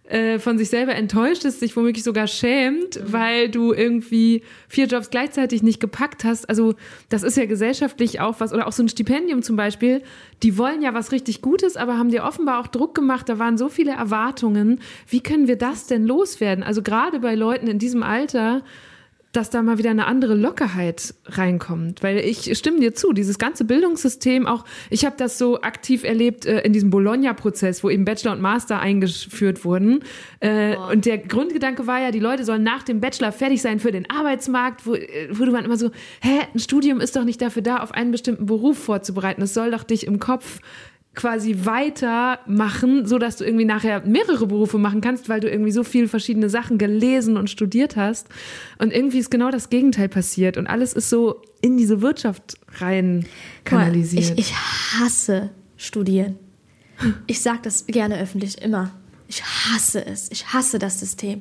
von sich selber enttäuscht ist, sich womöglich sogar schämt, weil du irgendwie 4 Jobs gleichzeitig nicht gepackt hast. Also das ist ja gesellschaftlich auch was, oder auch so ein Stipendium zum Beispiel, die wollen ja was richtig Gutes, aber haben dir offenbar auch Druck gemacht, da waren so viele Erwartungen. Wie können wir das denn loswerden? Also gerade bei Leuten in diesem Alter, dass da mal wieder eine andere Lockerheit reinkommt. Weil ich stimme dir zu, dieses ganze Bildungssystem auch, ich habe das so aktiv erlebt in diesem Bologna-Prozess, wo eben Bachelor und Master eingeführt wurden. Und der Grundgedanke war ja, die Leute sollen nach dem Bachelor fertig sein für den Arbeitsmarkt, wo du dann immer so, ein Studium ist doch nicht dafür da, auf einen bestimmten Beruf vorzubereiten. Das soll doch dich im Kopf quasi weitermachen, so dass du irgendwie nachher mehrere Berufe machen kannst, weil du irgendwie so viele verschiedene Sachen gelesen und studiert hast. Und irgendwie ist genau das Gegenteil passiert und alles ist so in diese Wirtschaft rein kanalisiert. Ich hasse Studieren. Ich sage das gerne öffentlich immer. Ich hasse es. Ich hasse das System.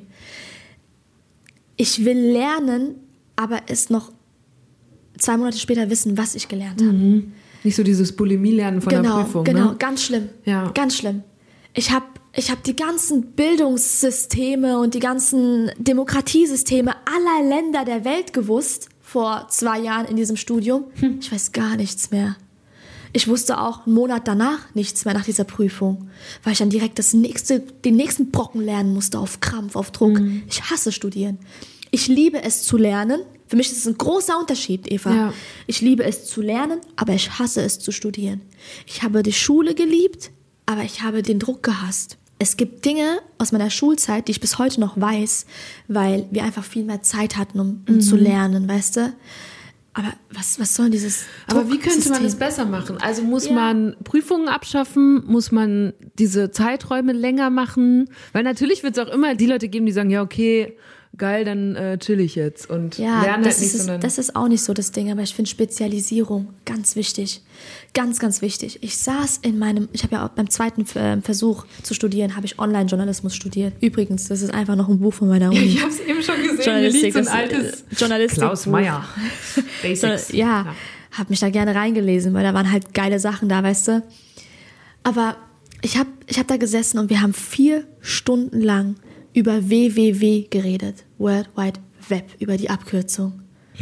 Ich will lernen, aber es noch 2 Monate später wissen, was ich gelernt habe. Nicht so dieses Bulimie-Lernen von der Prüfung. Genau, ne? ganz schlimm. Ja. Ganz schlimm. Ich hab die ganzen Bildungssysteme und die ganzen Demokratiesysteme aller Länder der Welt gewusst vor 2 Jahren in diesem Studium. Ich weiß gar nichts mehr. Ich wusste auch einen Monat danach nichts mehr nach dieser Prüfung, weil ich dann direkt den nächsten Brocken lernen musste auf Krampf, auf Druck. Ich hasse Studieren. Ich liebe es zu lernen. Für mich ist es ein großer Unterschied, Eva. Ja. Ich liebe es zu lernen, aber ich hasse es zu studieren. Ich habe die Schule geliebt, aber ich habe den Druck gehasst. Es gibt Dinge aus meiner Schulzeit, die ich bis heute noch weiß, weil wir einfach viel mehr Zeit hatten, um zu lernen, weißt du? Aber was soll dieses Aber wie könnte man Drucksystem? das besser machen? Also muss man Prüfungen abschaffen? Muss man diese Zeiträume länger machen? Weil natürlich wird es auch immer die Leute geben, die sagen, ja okay, geil, dann chill ich jetzt und lerne halt nicht, sondern... Das ist auch nicht so das Ding, aber ich finde Spezialisierung ganz wichtig. Ganz, ganz wichtig. Ich habe ja auch beim zweiten Versuch zu studieren, habe ich Online-Journalismus studiert. Übrigens, das ist einfach noch ein Buch von meiner Uni. Ich habe es eben schon gesehen, hier liegt so ein altes Klaus Meyer. Basics. Ja, habe mich da gerne reingelesen, weil da waren halt geile Sachen da, weißt du. Aber ich hab da gesessen und wir haben 4 Stunden lang über WWW geredet. World Wide Web, über die Abkürzung.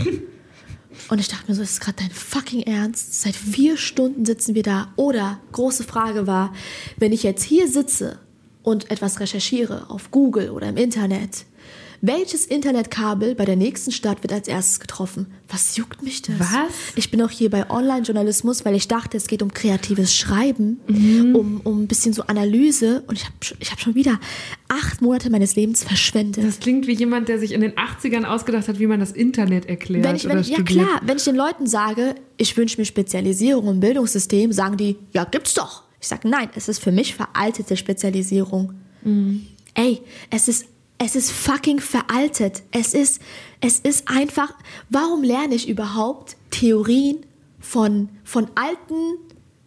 Und ich dachte mir so, ist das gerade dein fucking Ernst? Seit 4 Stunden sitzen wir da. Oder, große Frage war, wenn ich jetzt hier sitze und etwas recherchiere auf Google oder im Internet, welches Internetkabel bei der nächsten Stadt wird als erstes getroffen? Was juckt mich das? Was? Ich bin auch hier bei Online-Journalismus, weil ich dachte, es geht um kreatives Schreiben, um ein bisschen so Analyse. Und ich hab schon wieder 8 Monate meines Lebens verschwendet. Das klingt wie jemand, der sich in den 80ern ausgedacht hat, wie man das Internet erklärt oder studiert. Ja klar, wenn ich den Leuten sage, ich wünsche mir Spezialisierung im Bildungssystem, sagen die, ja gibt's doch. Ich sage, nein, es ist für mich veraltete Spezialisierung. Ey, es ist fucking veraltet. Es ist einfach, warum lerne ich überhaupt Theorien von alten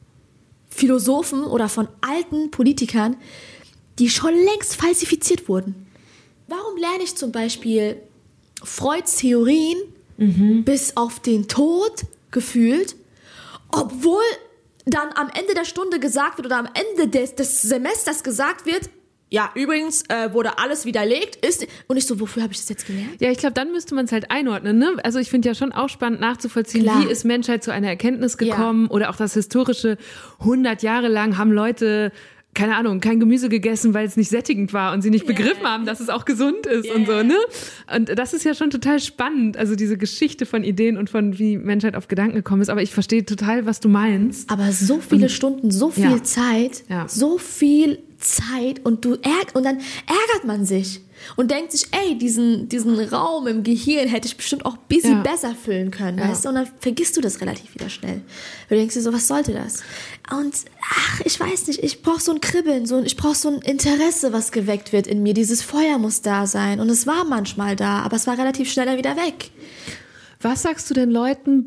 Philosophen oder von alten Politikern, die schon längst falsifiziert wurden? Warum lerne ich zum Beispiel Freuds Theorien bis auf den Tod gefühlt, obwohl dann am Ende der Stunde gesagt wird oder am Ende des Semesters gesagt wird, ja, übrigens wurde alles widerlegt, und ich so, wofür habe ich das jetzt gelernt? Ja, ich glaube, dann müsste man es halt einordnen, ne? Also ich finde ja schon auch spannend nachzuvollziehen, Klar. wie ist Menschheit zu einer Erkenntnis gekommen oder auch das historische 100 Jahre lang haben Leute, keine Ahnung, kein Gemüse gegessen, weil es nicht sättigend war und sie nicht begriffen haben, dass es auch gesund ist und so, ne? Und das ist ja schon total spannend, also diese Geschichte von Ideen und von wie Menschheit auf Gedanken gekommen ist, aber ich verstehe total, was du meinst. Aber so viele Stunden, so viel Zeit, so viel Zeit und dann ärgert man sich und denkt sich, ey, diesen Raum im Gehirn hätte ich bestimmt auch ein bisschen besser füllen können, weißt du? Und dann vergisst du das relativ wieder schnell. Du denkst dir so, was sollte das? Und ich weiß nicht, ich brauche so ein Kribbeln, ich brauche so ein Interesse, was geweckt wird in mir. Dieses Feuer muss da sein und es war manchmal da, aber es war relativ schnell wieder weg. Was sagst du den Leuten,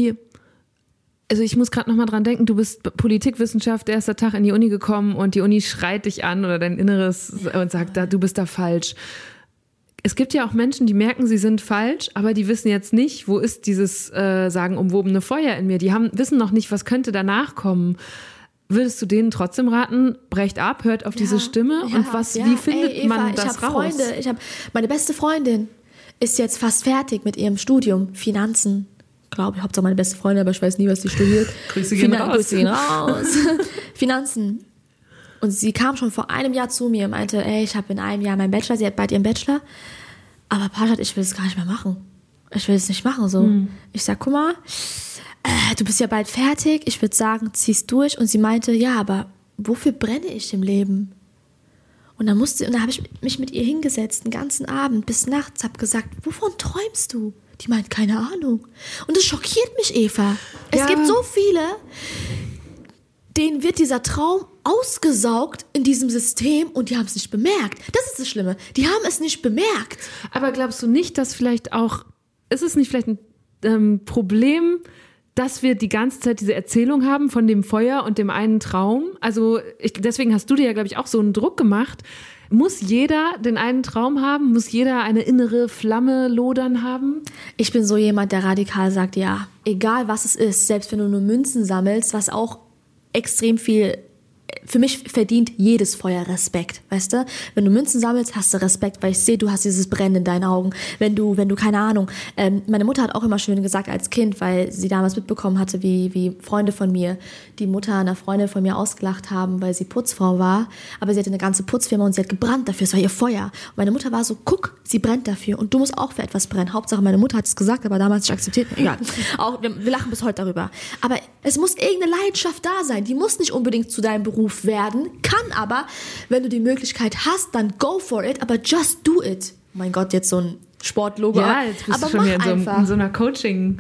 also ich muss gerade noch mal dran denken, du bist Politikwissenschaft, erster Tag in die Uni gekommen und die Uni schreit dich an oder dein Inneres und sagt, du bist da falsch. Es gibt ja auch Menschen, die merken, sie sind falsch, aber die wissen jetzt nicht, wo ist dieses sagenumwobene Feuer in mir. Die wissen noch nicht, was könnte danach kommen. würdest du denen trotzdem raten, brecht ab, hört auf diese Stimme und wie findet man das raus? Meine beste Freundin ist jetzt fast fertig mit ihrem Studium, Finanzen. Glaube ich, Hauptsache meine beste Freundin, aber ich weiß nie, was sie studiert. Grüße gehen raus. Finanzen. Und sie kam schon vor einem Jahr zu mir und meinte, ich habe in einem Jahr meinen Bachelor, sie hat bald ihren Bachelor, aber Parshad, ich will es gar nicht mehr machen. Ich will es nicht machen, so. Ich sag, guck mal, du bist ja bald fertig, ich würde sagen, zieh's durch. Und sie meinte, ja, aber wofür brenne ich im Leben? Und dann habe ich mich mit ihr hingesetzt, den ganzen Abend bis nachts, habe gesagt, wovon träumst du? Die meint, keine Ahnung. Und das schockiert mich, Eva. Es gibt so viele, denen wird dieser Traum ausgesaugt in diesem System und die haben es nicht bemerkt. Das ist das Schlimme. Die haben es nicht bemerkt. Aber glaubst du nicht, dass vielleicht auch, ist es nicht vielleicht ein Problem, dass wir die ganze Zeit diese Erzählung haben von dem Feuer und dem einen Traum? Also deswegen hast du dir ja, glaube ich, auch so einen Druck gemacht. Muss jeder den einen Traum haben? Muss jeder eine innere Flamme lodern haben? Ich bin so jemand, der radikal sagt, ja, egal was es ist, selbst wenn du nur Münzen sammelst, was auch extrem viel, für mich verdient jedes Feuer Respekt, weißt du? Wenn du Münzen sammelst, hast du Respekt, weil ich sehe, du hast dieses Brennen in deinen Augen. Wenn du keine Ahnung, meine Mutter hat auch immer schön gesagt als Kind, weil sie damals mitbekommen hatte, wie Freunde von mir die Mutter einer Freundin von mir ausgelacht haben, weil sie Putzfrau war, aber sie hatte eine ganze Putzfirma und sie hat gebrannt dafür, es war ihr Feuer. Und meine Mutter war so, guck, sie brennt dafür und du musst auch für etwas brennen. Hauptsache, meine Mutter hat es gesagt, aber damals nicht akzeptiert. Egal, auch, wir lachen bis heute darüber. Aber es muss irgendeine Leidenschaft da sein, die muss nicht unbedingt zu deinem Beruf werden, kann aber, wenn du die Möglichkeit hast, dann go for it, aber just do it. Oh mein Gott, jetzt so ein Sportlogo. Ja, jetzt bist aber du schon wieder in so einer Coaching.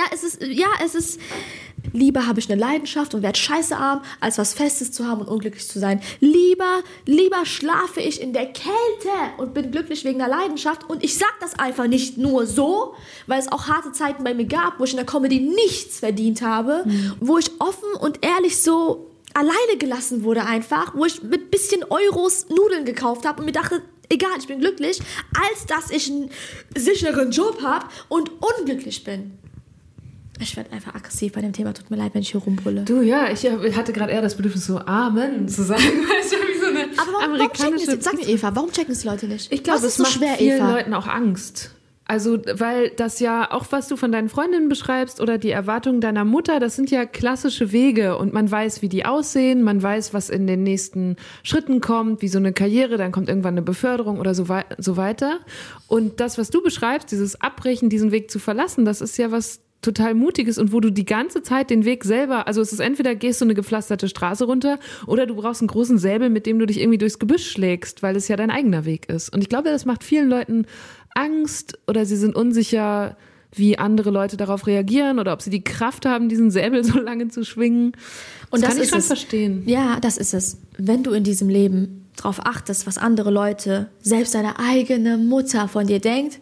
Es ist lieber habe ich eine Leidenschaft und werde scheißearm, als was Festes zu haben und unglücklich zu sein. Lieber schlafe ich in der Kälte und bin glücklich wegen der Leidenschaft. Und ich sag das einfach nicht nur so, weil es auch harte Zeiten bei mir gab, wo ich in der Comedy nichts verdient habe, wo ich offen und ehrlich so alleine gelassen wurde einfach, wo ich mit bisschen Euros Nudeln gekauft habe und mir dachte, egal, ich bin glücklich, als dass ich einen sicheren Job habe und unglücklich bin. Ich werde einfach aggressiv bei dem Thema. Tut mir leid, wenn ich hier rumbrülle. Du, ja, ich hatte gerade eher das Bedürfnis, so Amen zu sagen. Weißt du, wie so eine amerikanische... Sag mir, Eva, warum checken es die Leute nicht? Ich glaube, es macht vielen Leuten auch Angst. Also, weil das ja auch, was du von deinen Freundinnen beschreibst oder die Erwartungen deiner Mutter, das sind ja klassische Wege und man weiß, wie die aussehen, man weiß, was in den nächsten Schritten kommt, wie so eine Karriere, dann kommt irgendwann eine Beförderung oder so weiter. Und das, was du beschreibst, dieses Abbrechen, diesen Weg zu verlassen, das ist ja was total Mutiges und wo du die ganze Zeit den Weg selber, also es ist entweder gehst du eine gepflasterte Straße runter oder du brauchst einen großen Säbel, mit dem du dich irgendwie durchs Gebüsch schlägst, weil es ja dein eigener Weg ist. Und ich glaube, das macht vielen Leuten Angst oder sie sind unsicher, wie andere Leute darauf reagieren oder ob sie die Kraft haben, diesen Säbel so lange zu schwingen. Und das kann ich schon verstehen. Ja, das ist es. Wenn du in diesem Leben darauf achtest, was andere Leute, selbst deine eigene Mutter von dir denkt,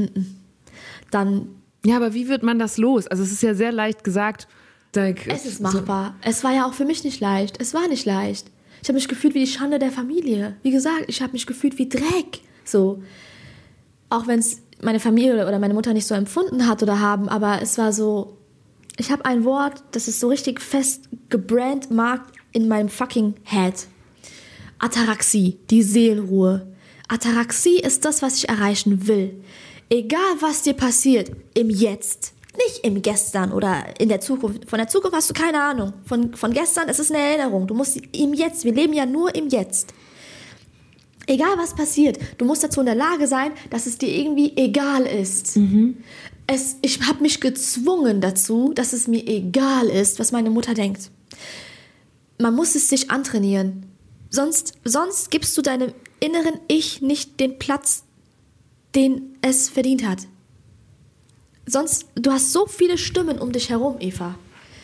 dann... Ja, aber wie wird man das los? Also es ist ja sehr leicht gesagt. Es ist machbar. Es war ja auch für mich nicht leicht. Es war nicht leicht. Ich habe mich gefühlt wie die Schande der Familie. Wie gesagt, ich habe mich gefühlt wie Dreck. So. Auch wenn es meine Familie oder meine Mutter nicht so empfunden hat oder haben, aber es war so, ich habe ein Wort, das ist so richtig fest gebrandmarkt in meinem fucking Head. Ataraxie, die Seelenruhe. Ataraxie ist das, was ich erreichen will. Egal, was dir passiert, im Jetzt. Nicht im Gestern oder in der Zukunft. Von der Zukunft hast du keine Ahnung. Von gestern, es ist eine Erinnerung. Du musst im Jetzt, wir leben ja nur im Jetzt. Egal, was passiert, du musst dazu in der Lage sein, dass es dir irgendwie egal ist. Ich habe mich gezwungen dazu, dass es mir egal ist, was meine Mutter denkt. Man muss es sich antrainieren. Sonst gibst du deinem inneren Ich nicht den Platz, den es verdient hat. Sonst, du hast so viele Stimmen um dich herum, Eva.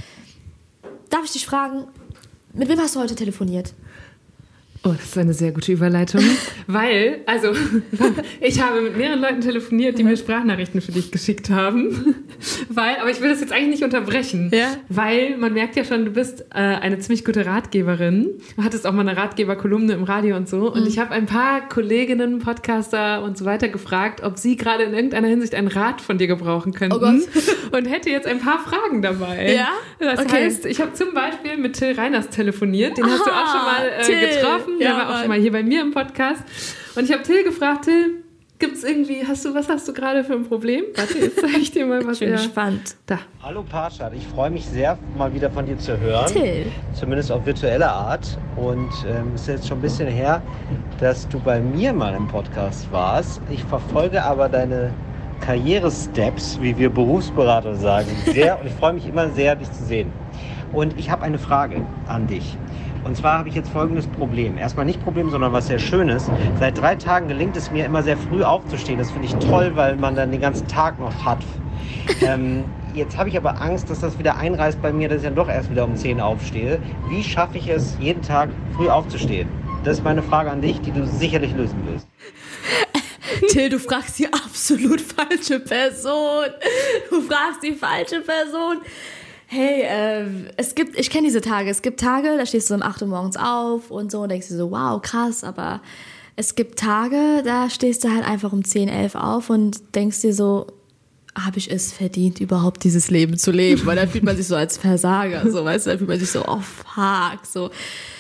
Darf ich dich fragen, mit wem hast du heute telefoniert? Oh, das ist eine sehr gute Überleitung, ich habe mit mehreren Leuten telefoniert, die mir Sprachnachrichten für dich geschickt haben. Aber ich will das jetzt eigentlich nicht unterbrechen, weil man merkt ja schon, du bist eine ziemlich gute Ratgeberin. Du hattest auch mal eine Ratgeberkolumne im Radio und so. Und ich habe ein paar Kolleginnen, Podcaster und so weiter gefragt, ob sie gerade in irgendeiner Hinsicht einen Rat von dir gebrauchen könnten. Oh Gott. Und hätte jetzt ein paar Fragen dabei. Ja? Das heißt, ich habe zum Beispiel mit Till Reiners telefoniert. Den hast du auch schon mal getroffen. Der war auch schon mal hier bei mir im Podcast. Und ich habe Till gefragt, Till, gibt's irgendwie, was hast du gerade für ein Problem? Warte, jetzt zeige ich dir mal was. Ich bin gespannt. Da. Hallo Parshad, ich freue mich sehr, mal wieder von dir zu hören. Till. Zumindest auf virtuelle Art. Und es ist jetzt schon ein bisschen her, dass du bei mir mal im Podcast warst. Ich verfolge aber deine Karrieresteps, wie wir Berufsberater sagen, sehr. Und ich freue mich immer sehr, dich zu sehen. Und ich habe eine Frage an dich. Und zwar habe ich jetzt folgendes Problem. Erstmal nicht Problem, sondern was sehr Schönes. Seit 3 Tagen gelingt es mir immer sehr früh aufzustehen. Das finde ich toll, weil man dann den ganzen Tag noch hat. Jetzt habe ich aber Angst, dass das wieder einreißt bei mir, dass ich dann doch erst wieder um 10 aufstehe. Wie schaffe ich es, jeden Tag früh aufzustehen? Das ist meine Frage an dich, die du sicherlich lösen wirst. Till, du fragst die absolut falsche Person. Du fragst die falsche Person. Hey, ich kenne diese Tage. Es gibt Tage, da stehst du um 8 Uhr morgens auf und so und denkst dir so, wow, krass, aber es gibt Tage, da stehst du halt einfach um 10, 11 auf und denkst dir so, habe ich es verdient, überhaupt dieses Leben zu leben? Weil da fühlt man sich so als Versager, so, weißt du, da fühlt man sich so, oh fuck, so.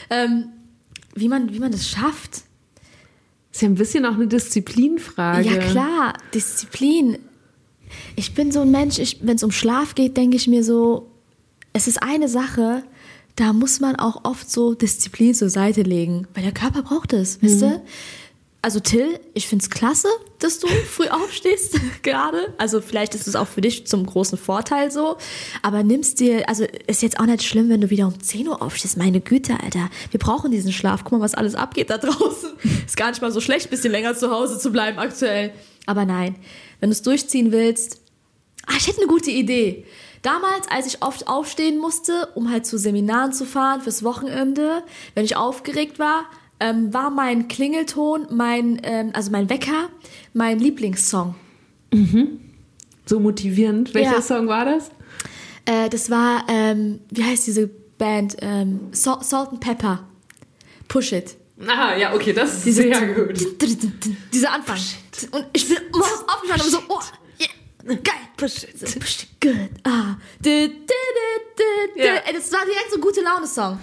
Wie man das schafft. Ist ja ein bisschen auch eine Disziplinfrage. Ja klar, Disziplin. Ich bin so ein Mensch, wenn es um Schlaf geht, denke ich mir so, es ist eine Sache, da muss man auch oft so Disziplin zur Seite legen, weil der Körper braucht es, wisst ihr? Also Till, ich find's klasse, dass du früh aufstehst gerade. Also vielleicht ist es auch für dich zum großen Vorteil so. Aber nimmst dir, also ist jetzt auch nicht schlimm, wenn du wieder um 10 Uhr aufstehst. Meine Güte, Alter. Wir brauchen diesen Schlaf. Guck mal, was alles abgeht da draußen. Ist gar nicht mal so schlecht, ein bisschen länger zu Hause zu bleiben aktuell. Aber nein, wenn du es durchziehen willst, ich hätte eine gute Idee. Damals, als ich oft aufstehen musste, um halt zu Seminaren zu fahren fürs Wochenende, wenn ich aufgeregt war, war mein Klingelton, mein Wecker, mein Lieblingssong. So motivierend. Welcher Song war das? Das war, wie heißt diese Band? Salt and Pepper. Push It. Ah, ja, okay, das ist sehr gut. Dieser Anfang. Und ich bin morgens aufgestanden und so, oh, yeah, geil. Push it good. Ey, das war direkt so ein gute Laune-Song.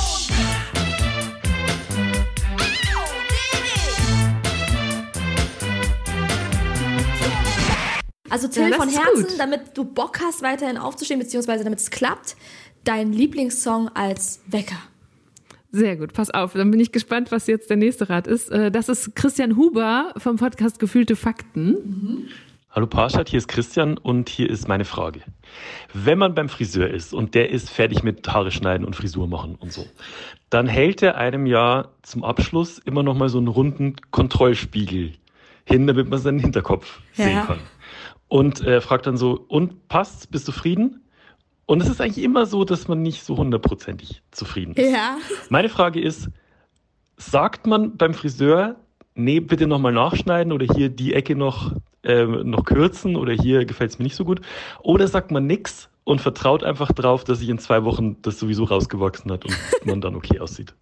Also Till, von Herzen, gut, damit du Bock hast, weiterhin aufzustehen, beziehungsweise damit es klappt, dein Lieblingssong als Wecker. Sehr gut, pass auf, dann bin ich gespannt, was jetzt der nächste Rat ist. Das ist Christian Huber vom Podcast Gefühlte Fakten. Hallo Parshad, hier ist Christian und hier ist meine Frage. Wenn man beim Friseur ist und der ist fertig mit Haare schneiden und Frisur machen und so, dann hält er einem ja zum Abschluss immer noch mal so einen runden Kontrollspiegel hin, damit man seinen Hinterkopf sehen kann. Und fragt dann so, und passt's, bist du zufrieden? Und es ist eigentlich immer so, dass man nicht so 100%ig zufrieden ist. Ja. Meine Frage ist, sagt man beim Friseur, nee, bitte nochmal nachschneiden oder hier die Ecke noch kürzen oder hier gefällt es mir nicht so gut? Oder sagt man nix und vertraut einfach drauf, dass sich in 2 Wochen das sowieso rausgewachsen hat und man dann okay aussieht?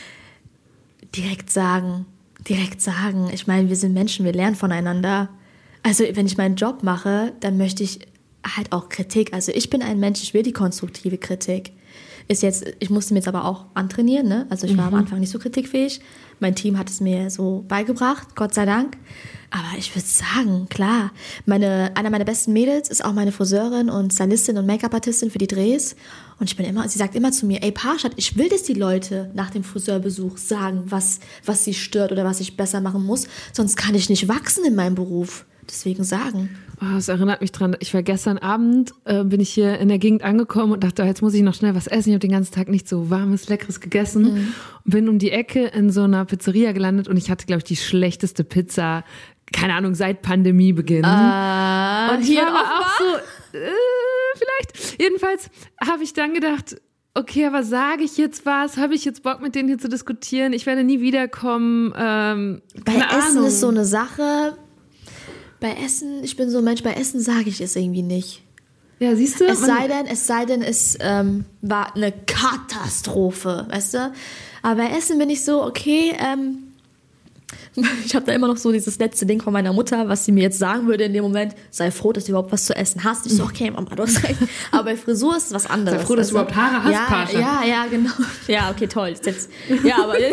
Direkt sagen. Ich meine, wir sind Menschen, wir lernen voneinander. Also wenn ich meinen Job mache, dann möchte ich halt auch Kritik. Also ich bin ein Mensch, ich will die konstruktive Kritik. Ich musste mir jetzt aber auch antrainieren, ne? Also ich war am Anfang nicht so kritikfähig. Mein Team hat es mir so beigebracht, Gott sei Dank. Aber ich würde sagen, klar, einer meiner besten Mädels ist auch meine Friseurin und Stylistin und Make-up-Artistin für die Drehs. Und sie sagt immer zu mir, ey Parshad, ich will, dass die Leute nach dem Friseurbesuch sagen, was sie stört oder was ich besser machen muss. Sonst kann ich nicht wachsen in meinem Beruf. Deswegen sagen. Oh, das erinnert mich dran. Ich war gestern Abend, bin ich hier in der Gegend angekommen und dachte, jetzt muss ich noch schnell was essen. Ich habe den ganzen Tag nicht so warmes, leckeres gegessen. Und bin um die Ecke in so einer Pizzeria gelandet und ich hatte, glaube ich, die schlechteste Pizza, keine Ahnung, seit Pandemiebeginn. Und hier war auch so, vielleicht. Jedenfalls habe ich dann gedacht, okay, aber sage ich jetzt was? Habe ich jetzt Bock, mit denen hier zu diskutieren? Ich werde nie wiederkommen. Bei Essen ist so eine Sache. Bei Essen, ich bin so ein Mensch, bei Essen sage ich es irgendwie nicht. Ja, siehst du? Es sei denn, es war eine Katastrophe, weißt du? Aber bei Essen bin ich so, okay, ich habe da immer noch so dieses letzte Ding von meiner Mutter, was sie mir jetzt sagen würde in dem Moment, sei froh, dass du überhaupt was zu essen hast. Ich so, okay, Mama, du hast recht. Aber bei Frisur ist es was anderes. Sei froh, dass du überhaupt Haare hast, Pascha. Ja, genau. Ja, okay, toll. Ja, aber...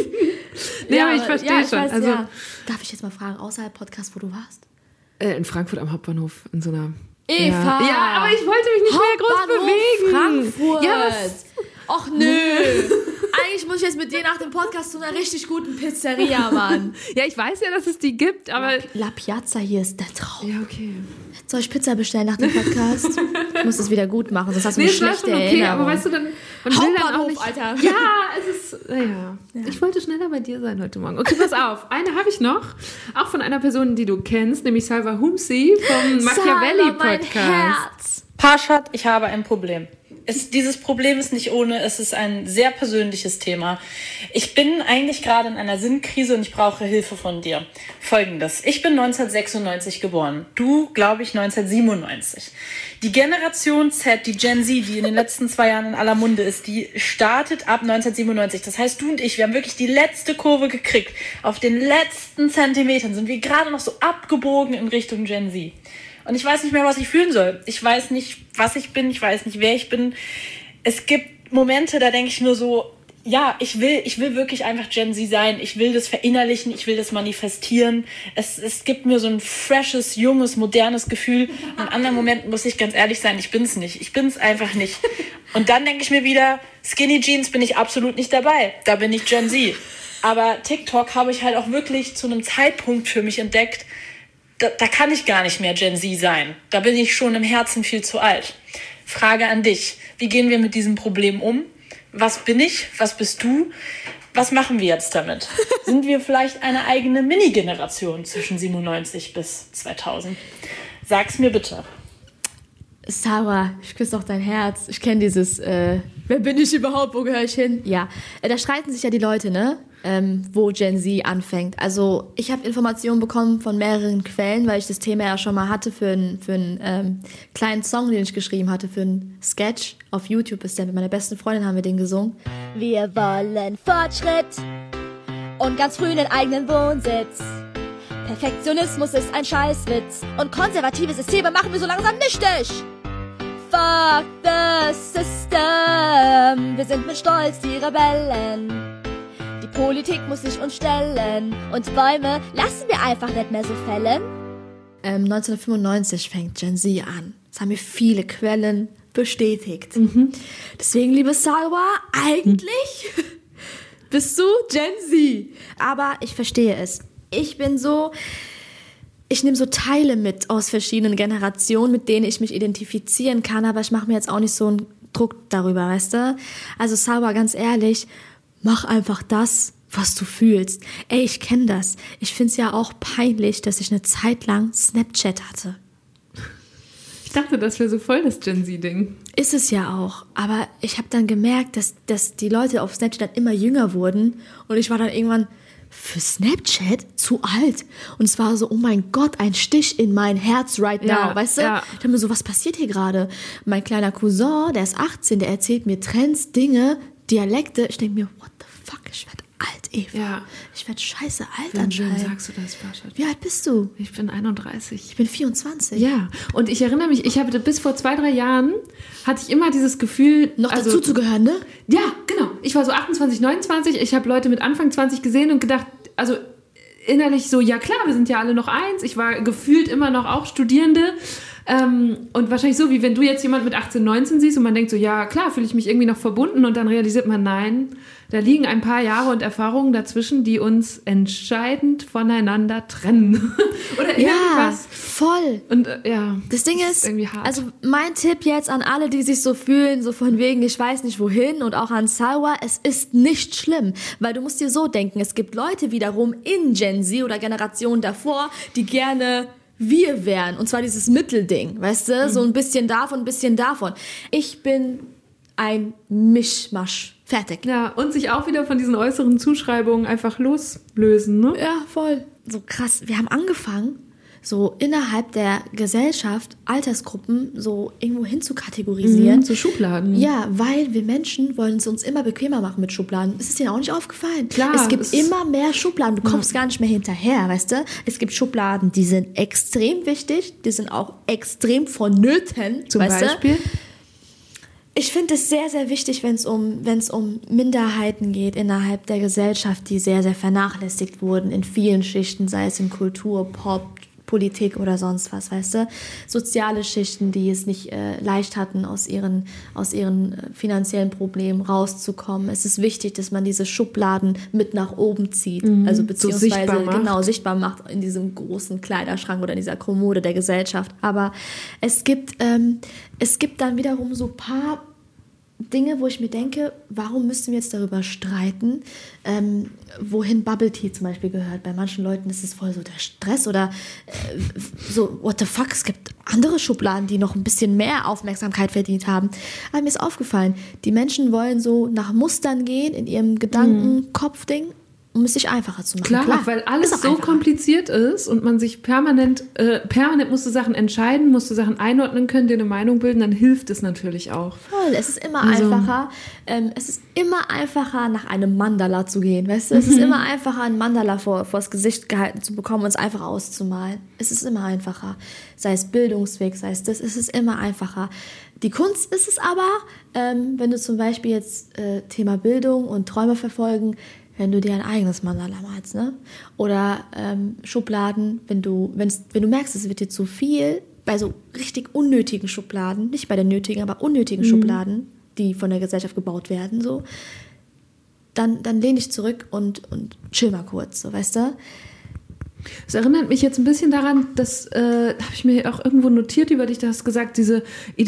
Nee, aber ich verstehe schon. Weiß, also, darf ich jetzt mal fragen, außerhalb Podcast, wo du warst? In Frankfurt am Hauptbahnhof, in so einer... Eva! Ja, aber ich wollte mich nicht mehr groß bewegen. Frankfurt! Ja, Och nö! Eigentlich muss ich jetzt mit dir nach dem Podcast zu einer richtig guten Pizzeria, Mann. ja, ich weiß ja, dass es die gibt, aber... La Piazza hier ist der Traum. Ja, okay. Soll ich Pizza bestellen nach dem Podcast? Ich muss es wieder gut machen, sonst hast du eine es war schlechte schon okay, Erinnerung. aber weißt du, dann will dann auch nicht... Alter. Ja, es ist... Ja. Ich wollte schneller bei dir sein heute Morgen. Okay, pass auf. Eine habe ich noch. Auch von einer Person, die du kennst, nämlich Salva Humsi vom Machiavelli-Podcast. Parshad, ich habe ein Problem. Dieses Problem ist nicht ohne, es ist ein sehr persönliches Thema. Ich bin eigentlich gerade in einer Sinnkrise und ich brauche Hilfe von dir. Folgendes: Ich bin 1996 geboren. Du, glaube ich, 1997. Die Generation Z, die Gen Z, die in den letzten 2 Jahren in aller Munde ist, die startet ab 1997. Das heißt, du und ich, wir haben wirklich die letzte Kurve gekriegt. Auf den letzten Zentimetern sind wir gerade noch so abgebogen in Richtung Gen Z. Und ich weiß nicht mehr, was ich fühlen soll. Ich weiß nicht, was ich bin. Ich weiß nicht, wer ich bin. Es gibt Momente, da denke ich nur so, ja, ich will wirklich einfach Gen Z sein. Ich will das verinnerlichen. Ich will das manifestieren. Es gibt mir so ein freshes, junges, modernes Gefühl. Und in anderen Momenten muss ich ganz ehrlich sein, ich bin's nicht. Ich bin's einfach nicht. Und dann denke ich mir wieder, Skinny Jeans bin ich absolut nicht dabei. Da bin ich Gen Z. Aber TikTok habe ich halt auch wirklich zu einem Zeitpunkt für mich entdeckt, da kann ich gar nicht mehr Gen Z sein. Da bin ich schon im Herzen viel zu alt. Frage an dich. Wie gehen wir mit diesem Problem um? Was bin ich? Was bist du? Was machen wir jetzt damit? Sind wir vielleicht eine eigene Mini-Generation zwischen 97 bis 2000? Sag's mir bitte. Sarah, ich küsse doch dein Herz. Ich kenne dieses, wer bin ich überhaupt, wo gehöre ich hin? Ja, da streiten sich ja die Leute, ne? Wo Gen Z anfängt. Also ich habe Informationen bekommen von mehreren Quellen, weil ich das Thema ja schon mal hatte für einen kleinen Song, den ich geschrieben hatte, für einen Sketch auf YouTube. Ist der mit meiner besten Freundin haben wir den gesungen. Wir wollen Fortschritt und ganz früh einen eigenen Wohnsitz. Perfektionismus ist ein Scheißwitz und konservative Systeme machen wir so langsam nichtig. Fuck the system, wir sind mit Stolz die Rebellen. Die Politik muss sich uns stellen und Bäume lassen wir einfach nicht mehr so fällen. 1995 fängt Gen Z an. Das haben mir viele Quellen bestätigt. Deswegen, liebe Salwa, eigentlich bist du Gen Z. Aber ich verstehe es. Ich nehme so Teile mit aus verschiedenen Generationen, mit denen ich mich identifizieren kann, aber ich mache mir jetzt auch nicht so einen Druck darüber, weißt du? Also Salwa, ganz ehrlich, mach einfach das, was du fühlst. Ey, ich kenne das. Ich find's ja auch peinlich, dass ich eine Zeit lang Snapchat hatte. Ich dachte, das wäre so voll das Gen Z-Ding. Ist es ja auch. Aber ich habe dann gemerkt, dass die Leute auf Snapchat dann immer jünger wurden. Und ich war dann irgendwann für Snapchat zu alt. Und es war so, oh mein Gott, ein Stich in mein Herz right now. Weißt du? Ja. Ich dachte mir so, was passiert hier gerade? Mein kleiner Cousin, der ist 18, der erzählt mir Trends, Dinge, Dialekte. Ich denke mir, what the fuck, ich werde alt, Eva. Ja. Ich werde scheiße alt Wem anscheinend. sagst du das, Pascha? Wie alt bist du? Ich bin 31. Ich bin 24. Ja, und ich erinnere mich, ich habe bis vor 2-3 Jahren, hatte ich immer dieses Gefühl... Noch dazu zu gehören, ne? Ja, genau. Ich war so 28, 29, ich habe Leute mit Anfang 20 gesehen und gedacht, also innerlich so, ja klar, wir sind ja alle noch eins. Ich war gefühlt immer noch auch Studierende. Und wahrscheinlich so, wie wenn du jetzt jemand mit 18, 19 siehst und man denkt so, ja klar, fühle ich mich irgendwie noch verbunden und dann realisiert man, nein, da liegen ein paar Jahre und Erfahrungen dazwischen, die uns entscheidend voneinander trennen. Oder irgendwas. Voll. Und ja, Das Ding ist, irgendwie hart. also mein Tipp jetzt an alle, die sich so fühlen, so von wegen, ich weiß nicht wohin, und auch an Salwa, es ist nicht schlimm, weil du musst dir so denken, es gibt Leute wiederum in Gen Z oder Generationen davor, die gerne wir wären, und zwar dieses Mittelding, weißt du, so ein bisschen davon, ein bisschen davon. Ich bin ein Mischmasch. Fertig. Ja, und sich auch wieder von diesen äußeren Zuschreibungen einfach loslösen, ne? Ja, voll. So krass. Wir haben angefangen so innerhalb der Gesellschaft Altersgruppen so irgendwo hin zu kategorisieren. So Schubladen. Ja, weil wir Menschen wollen es uns immer bequemer machen mit Schubladen. Ist es dir auch nicht aufgefallen? Klar. Es gibt immer mehr Schubladen. Du kommst gar nicht mehr hinterher, weißt du? Es gibt Schubladen, die sind extrem wichtig, die sind auch extrem vonnöten. Zum Beispiel? Ich finde es sehr, sehr wichtig, wenn es um Minderheiten geht innerhalb der Gesellschaft, die sehr, sehr vernachlässigt wurden in vielen Schichten, sei es in Kultur, Pop, Politik oder sonst was, weißt du? Soziale Schichten, die es nicht leicht hatten, aus ihren finanziellen Problemen rauszukommen. Es ist wichtig, dass man diese Schubladen mit nach oben zieht, also beziehungsweise sichtbar macht in diesem großen Kleiderschrank oder in dieser Kommode der Gesellschaft. Aber es gibt dann wiederum so ein paar Dinge, wo ich mir denke, warum müssen wir jetzt darüber streiten, wohin Bubble Tea zum Beispiel gehört. Bei manchen Leuten ist es voll so der Stress oder so, what the fuck, es gibt andere Schubladen, die noch ein bisschen mehr Aufmerksamkeit verdient haben. Aber mir ist aufgefallen, die Menschen wollen so nach Mustern gehen in ihrem Gedanken-Kopf-Ding, um es sich einfacher zu machen. Klar, weil alles so kompliziert ist und man sich permanent musst du Sachen entscheiden, musst du Sachen einordnen können, dir eine Meinung bilden, dann hilft es natürlich auch. Voll, es ist immer einfacher. Es ist immer einfacher, nach einem Mandala zu gehen, weißt du? Es ist immer einfacher, ein Mandala vors Gesicht gehalten zu bekommen und es einfach auszumalen. Es ist immer einfacher. Sei es Bildungsweg, sei es das, es ist immer einfacher. Die Kunst ist es aber, wenn du zum Beispiel jetzt Thema Bildung und Träume verfolgen, wenn du dir ein eigenes Mandala malst, ne? Oder Schubladen, wenn du merkst, es wird dir zu viel, bei so richtig unnötigen Schubladen, nicht bei den nötigen, aber unnötigen Schubladen, die von der Gesellschaft gebaut werden, so, dann lehn dich zurück und chill mal kurz, so, weißt du? Es erinnert mich jetzt ein bisschen daran, das habe ich mir auch irgendwo notiert über dich, du hast gesagt, diese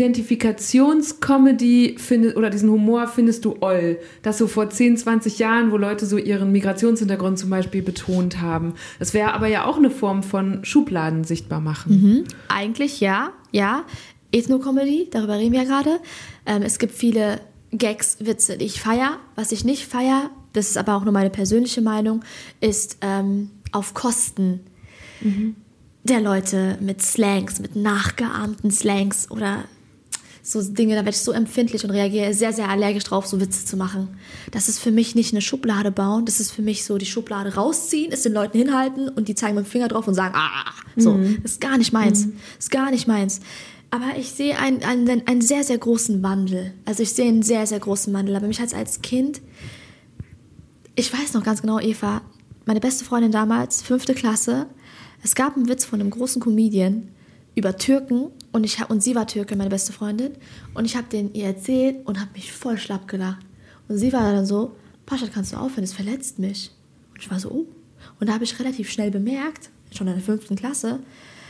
Identifikationscomedy oder diesen Humor findest du oll. Das so vor 10, 20 Jahren, wo Leute so ihren Migrationshintergrund zum Beispiel betont haben. Das wäre aber ja auch eine Form von Schubladen sichtbar machen. Eigentlich ja. Ethno-Comedy, darüber reden wir ja gerade. Es gibt viele Gags, Witze, die ich feiere. Was ich nicht feiere, das ist aber auch nur meine persönliche Meinung, ist auf Kosten der Leute mit Slangs, mit nachgeahmten Slangs oder so Dinge, da werde ich so empfindlich und reagiere sehr, sehr allergisch drauf, so Witze zu machen. Das ist für mich nicht eine Schublade bauen, das ist für mich so die Schublade rausziehen, es den Leuten hinhalten und die zeigen mit dem Finger drauf und sagen, so, das ist gar nicht meins, das ist gar nicht meins. Aber ich sehe einen sehr, sehr großen Wandel. Also ich sehe einen sehr, sehr großen Wandel. Aber mich hat es als Kind, ich weiß noch ganz genau, Eva, meine beste Freundin damals, 5. Klasse, es gab einen Witz von einem großen Comedian über Türken und sie war Türke, meine beste Freundin, und ich habe den ihr erzählt und habe mich voll schlapp gelacht. Und sie war dann so, Paschat, kannst du aufhören, das verletzt mich. Und ich war so, oh. Und da habe ich relativ schnell bemerkt, schon in der 5. Klasse,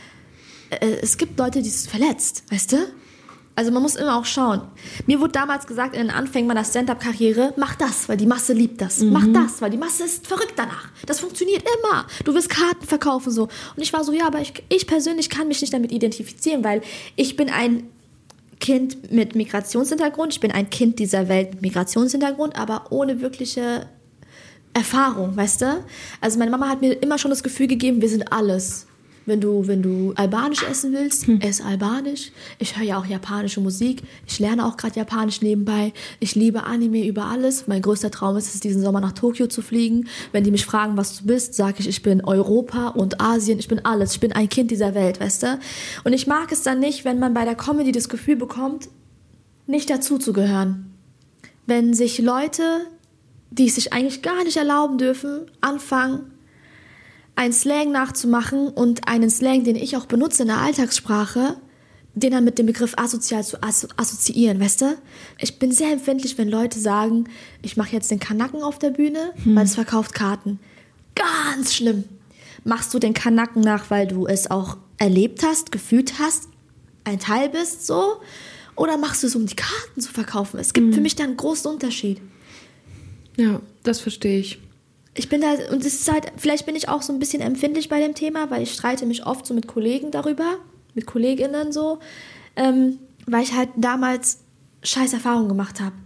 es gibt Leute, die es verletzt, weißt du? Also man muss immer auch schauen. Mir wurde damals gesagt, in den Anfängen meiner Stand-Up-Karriere, mach das, weil die Masse liebt das. Mach das, weil die Masse ist verrückt danach. Das funktioniert immer. Du willst Karten verkaufen, so. Und ich war so, ja, aber ich persönlich kann mich nicht damit identifizieren, weil ich bin ein Kind mit Migrationshintergrund, ich bin ein Kind dieser Welt mit Migrationshintergrund, aber ohne wirkliche Erfahrung, weißt du? Also meine Mama hat mir immer schon das Gefühl gegeben, wir sind alles. Wenn du Albanisch essen willst, ess Albanisch. Ich höre ja auch japanische Musik. Ich lerne auch gerade Japanisch nebenbei. Ich liebe Anime über alles. Mein größter Traum ist es, diesen Sommer nach Tokio zu fliegen. Wenn die mich fragen, was du bist, sage ich bin Europa und Asien. Ich bin alles. Ich bin ein Kind dieser Welt, weißt du? Und ich mag es dann nicht, wenn man bei der Comedy das Gefühl bekommt, nicht dazuzugehören. Wenn sich Leute, die es sich eigentlich gar nicht erlauben dürfen, anfangen, einen Slang nachzumachen und einen Slang, den ich auch benutze in der Alltagssprache, den dann mit dem Begriff asozial zu assoziieren, weißt du? Ich bin sehr empfindlich, wenn Leute sagen, ich mache jetzt den Kanaken auf der Bühne, weil es verkauft Karten. Ganz schlimm. Machst du den Kanaken nach, weil du es auch erlebt hast, gefühlt hast, ein Teil bist, so? Oder machst du es, um die Karten zu verkaufen? Es gibt für mich da einen großen Unterschied. Ja, das verstehe ich. Ich bin da, und es ist halt, vielleicht bin ich auch so ein bisschen empfindlich bei dem Thema, weil ich streite mich oft so mit Kollegen darüber, mit KollegInnen so, weil ich halt damals scheiß Erfahrungen gemacht habe.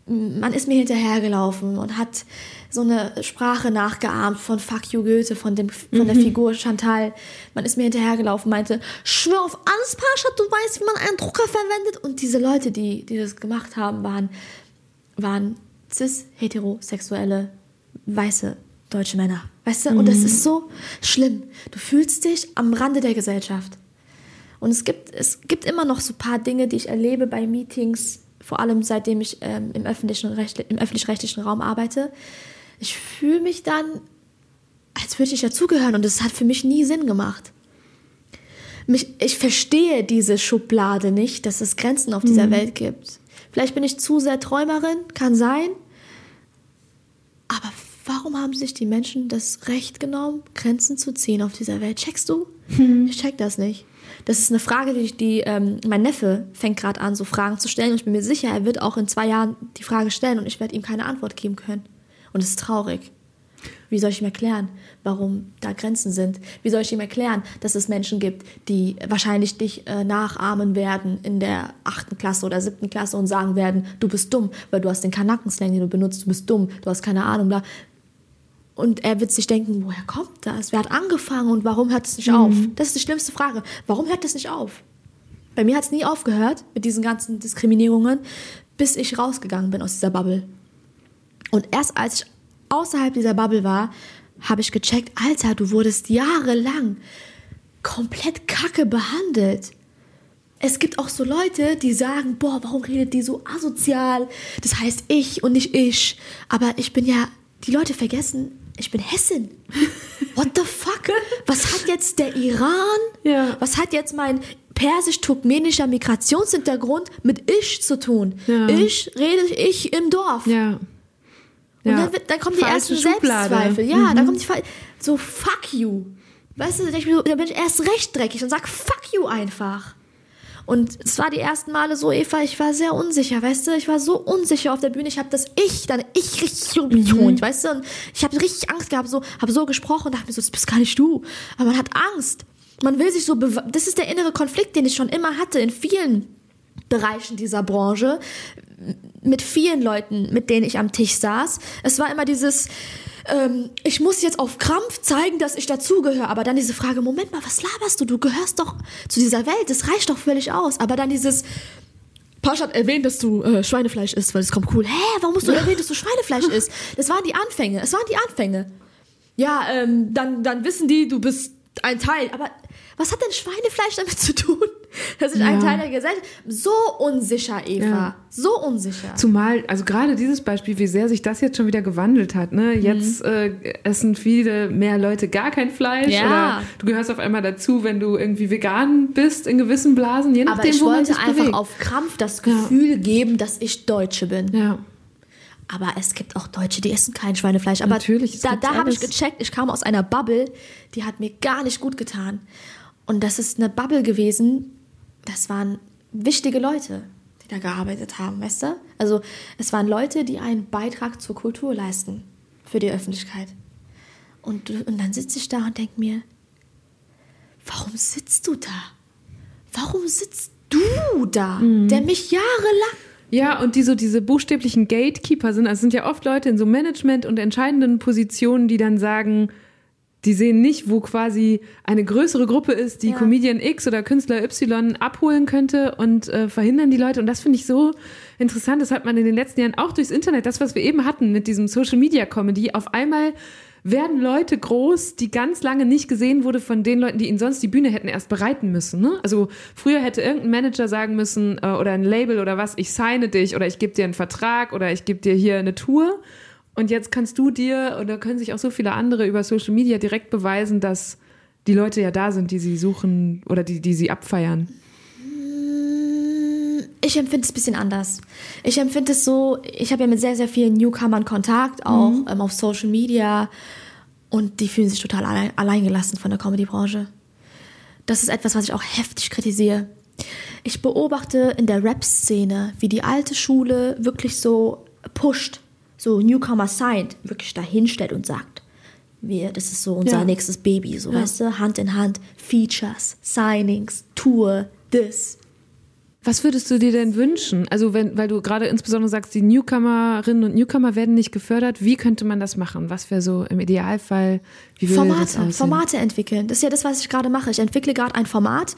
man ist mir hinterhergelaufen und hat so eine Sprache nachgeahmt von Fuck you Goethe, von der Figur Chantal. Man ist mir hinterhergelaufen, meinte, schwör auf alles, Pascha, du weißt, wie man einen Drucker verwendet. Und diese Leute, die das gemacht haben, waren cis-heterosexuelle, weiße, deutsche Männer. Weißt du? Und das ist so schlimm. Du fühlst dich am Rande der Gesellschaft. Und es gibt immer noch so ein paar Dinge, die ich erlebe bei Meetings, vor allem seitdem ich im öffentlich-rechtlichen Raum arbeite. Ich fühle mich dann, als würde ich dazugehören, und das hat für mich nie Sinn gemacht. Ich verstehe diese Schublade nicht, dass es Grenzen auf dieser Welt gibt. Vielleicht bin ich zu sehr Träumerin, kann sein. Aber warum haben sich die Menschen das Recht genommen, Grenzen zu ziehen auf dieser Welt? Checkst du? Ich check das nicht. Das ist eine Frage, die mein Neffe fängt gerade an, so Fragen zu stellen. Und ich bin mir sicher, er wird auch in 2 Jahren die Frage stellen und ich werde ihm keine Antwort geben können. Und es ist traurig. Wie soll ich ihm erklären, warum da Grenzen sind? Wie soll ich ihm erklären, dass es Menschen gibt, die wahrscheinlich dich nachahmen werden in der 8. Klasse oder 7. Klasse und sagen werden, du bist dumm, weil du hast den Kanaken-Slang, den du benutzt, du bist dumm, du hast keine Ahnung, bla. Und er wird sich denken, woher kommt das? Wer hat angefangen und warum hört es nicht auf? Das ist die schlimmste Frage. Warum hört das nicht auf? Bei mir hat es nie aufgehört mit diesen ganzen Diskriminierungen, bis ich rausgegangen bin aus dieser Bubble. Und erst als ich außerhalb dieser Bubble war, habe ich gecheckt, Alter, du wurdest jahrelang komplett kacke behandelt. Es gibt auch so Leute, die sagen, boah, warum redet die so asozial? Das heißt ich und nicht ich. Aber ich bin ja, die Leute vergessen, ich bin Hessin. What the fuck? Was hat jetzt der Iran? Ja. Was hat jetzt mein persisch-turkmenischer Migrationshintergrund mit ich zu tun? Ja. Ich im Dorf. Ja. Und dann kommen die ersten Selbstzweifel. Ja, dann kommt so fuck you. Weißt du, da bin ich erst recht dreckig und sag fuck you einfach. Und es war die ersten Male so, Eva, ich war sehr unsicher, weißt du, ich war so unsicher auf der Bühne, ich habe das dann richtig betont, weißt du, und ich habe richtig Angst gehabt, habe so gesprochen und dachte mir so, das bist gar nicht du, aber man hat Angst, man will sich so, das ist der innere Konflikt, den ich schon immer hatte in vielen Bereichen dieser Branche, mit vielen Leuten, mit denen ich am Tisch saß. Es war immer dieses, ich muss jetzt auf Krampf zeigen, dass ich dazugehöre. Aber dann diese Frage, Moment mal, was laberst du? Du gehörst doch zu dieser Welt, das reicht doch völlig aus. Aber dann dieses, Pascha hat erwähnt, dass du Schweinefleisch isst, weil es kommt cool. Warum musst du erwähnen, dass du Schweinefleisch isst? Es waren die Anfänge. Ja, dann wissen die, du bist ein Teil. Aber was hat denn Schweinefleisch damit zu tun? Das ist ein Teil der Gesellschaft. So unsicher, Eva. Ja. So unsicher. Zumal, also gerade dieses Beispiel, wie sehr sich das jetzt schon wieder gewandelt hat. Ne? Jetzt essen viele mehr Leute gar kein Fleisch. Ja. Oder du gehörst auf einmal dazu, wenn du irgendwie vegan bist in gewissen Blasen. Je nachdem, aber ich wollte einfach auf Krampf das Gefühl geben, dass ich Deutsche bin. Ja. Aber es gibt auch Deutsche, die essen kein Schweinefleisch. Aber natürlich, da habe ich gecheckt, ich kam aus einer Bubble, die hat mir gar nicht gut getan. Und das ist eine Bubble gewesen, das waren wichtige Leute, die da gearbeitet haben, weißt du? Also es waren Leute, die einen Beitrag zur Kultur leisten, für die Öffentlichkeit. Und dann sitze ich da und denke mir, warum sitzt du da? Warum sitzt du da, der mich jahrelang... Ja, und die so diese buchstäblichen Gatekeeper sind, also es sind ja oft Leute in so Management und entscheidenden Positionen, die dann sagen, die sehen nicht, wo quasi eine größere Gruppe ist, die Comedian X oder Künstler Y abholen könnte und verhindern die Leute. Und das finde ich so interessant, das hat man in den letzten Jahren auch durchs Internet, das, was wir eben hatten mit diesem Social-Media-Comedy, auf einmal werden Leute groß, die ganz lange nicht gesehen wurde von den Leuten, die ihnen sonst die Bühne hätten erst bereiten müssen. Ne? Also früher hätte irgendein Manager sagen müssen oder ein Label oder was, ich signe dich oder ich gebe dir einen Vertrag oder ich gebe dir hier eine Tour. Und jetzt kannst du dir oder können sich auch so viele andere über Social Media direkt beweisen, dass die Leute ja da sind, die sie suchen oder die sie abfeiern. Ich empfinde es ein bisschen anders. Ich empfinde es so, ich habe ja mit sehr, sehr vielen Newcomern Kontakt, auch auf Social Media, und die fühlen sich total alleingelassen von der Comedy-Branche. Das ist etwas, was ich auch heftig kritisiere. Ich beobachte in der Rap-Szene, wie die alte Schule wirklich so pusht, so Newcomer signed, wirklich dahinstellt und sagt, das ist so unser nächstes Baby, so weißt du, Hand in Hand, Features, Signings, Tour, das. Was würdest du dir denn wünschen? Also weil du gerade insbesondere sagst, die Newcomerinnen und Newcomer werden nicht gefördert. Wie könnte man das machen? Was wäre so im Idealfall? Wie würde das aussehen? Formate entwickeln. Das ist ja das, was ich gerade mache. Ich entwickle gerade ein Format,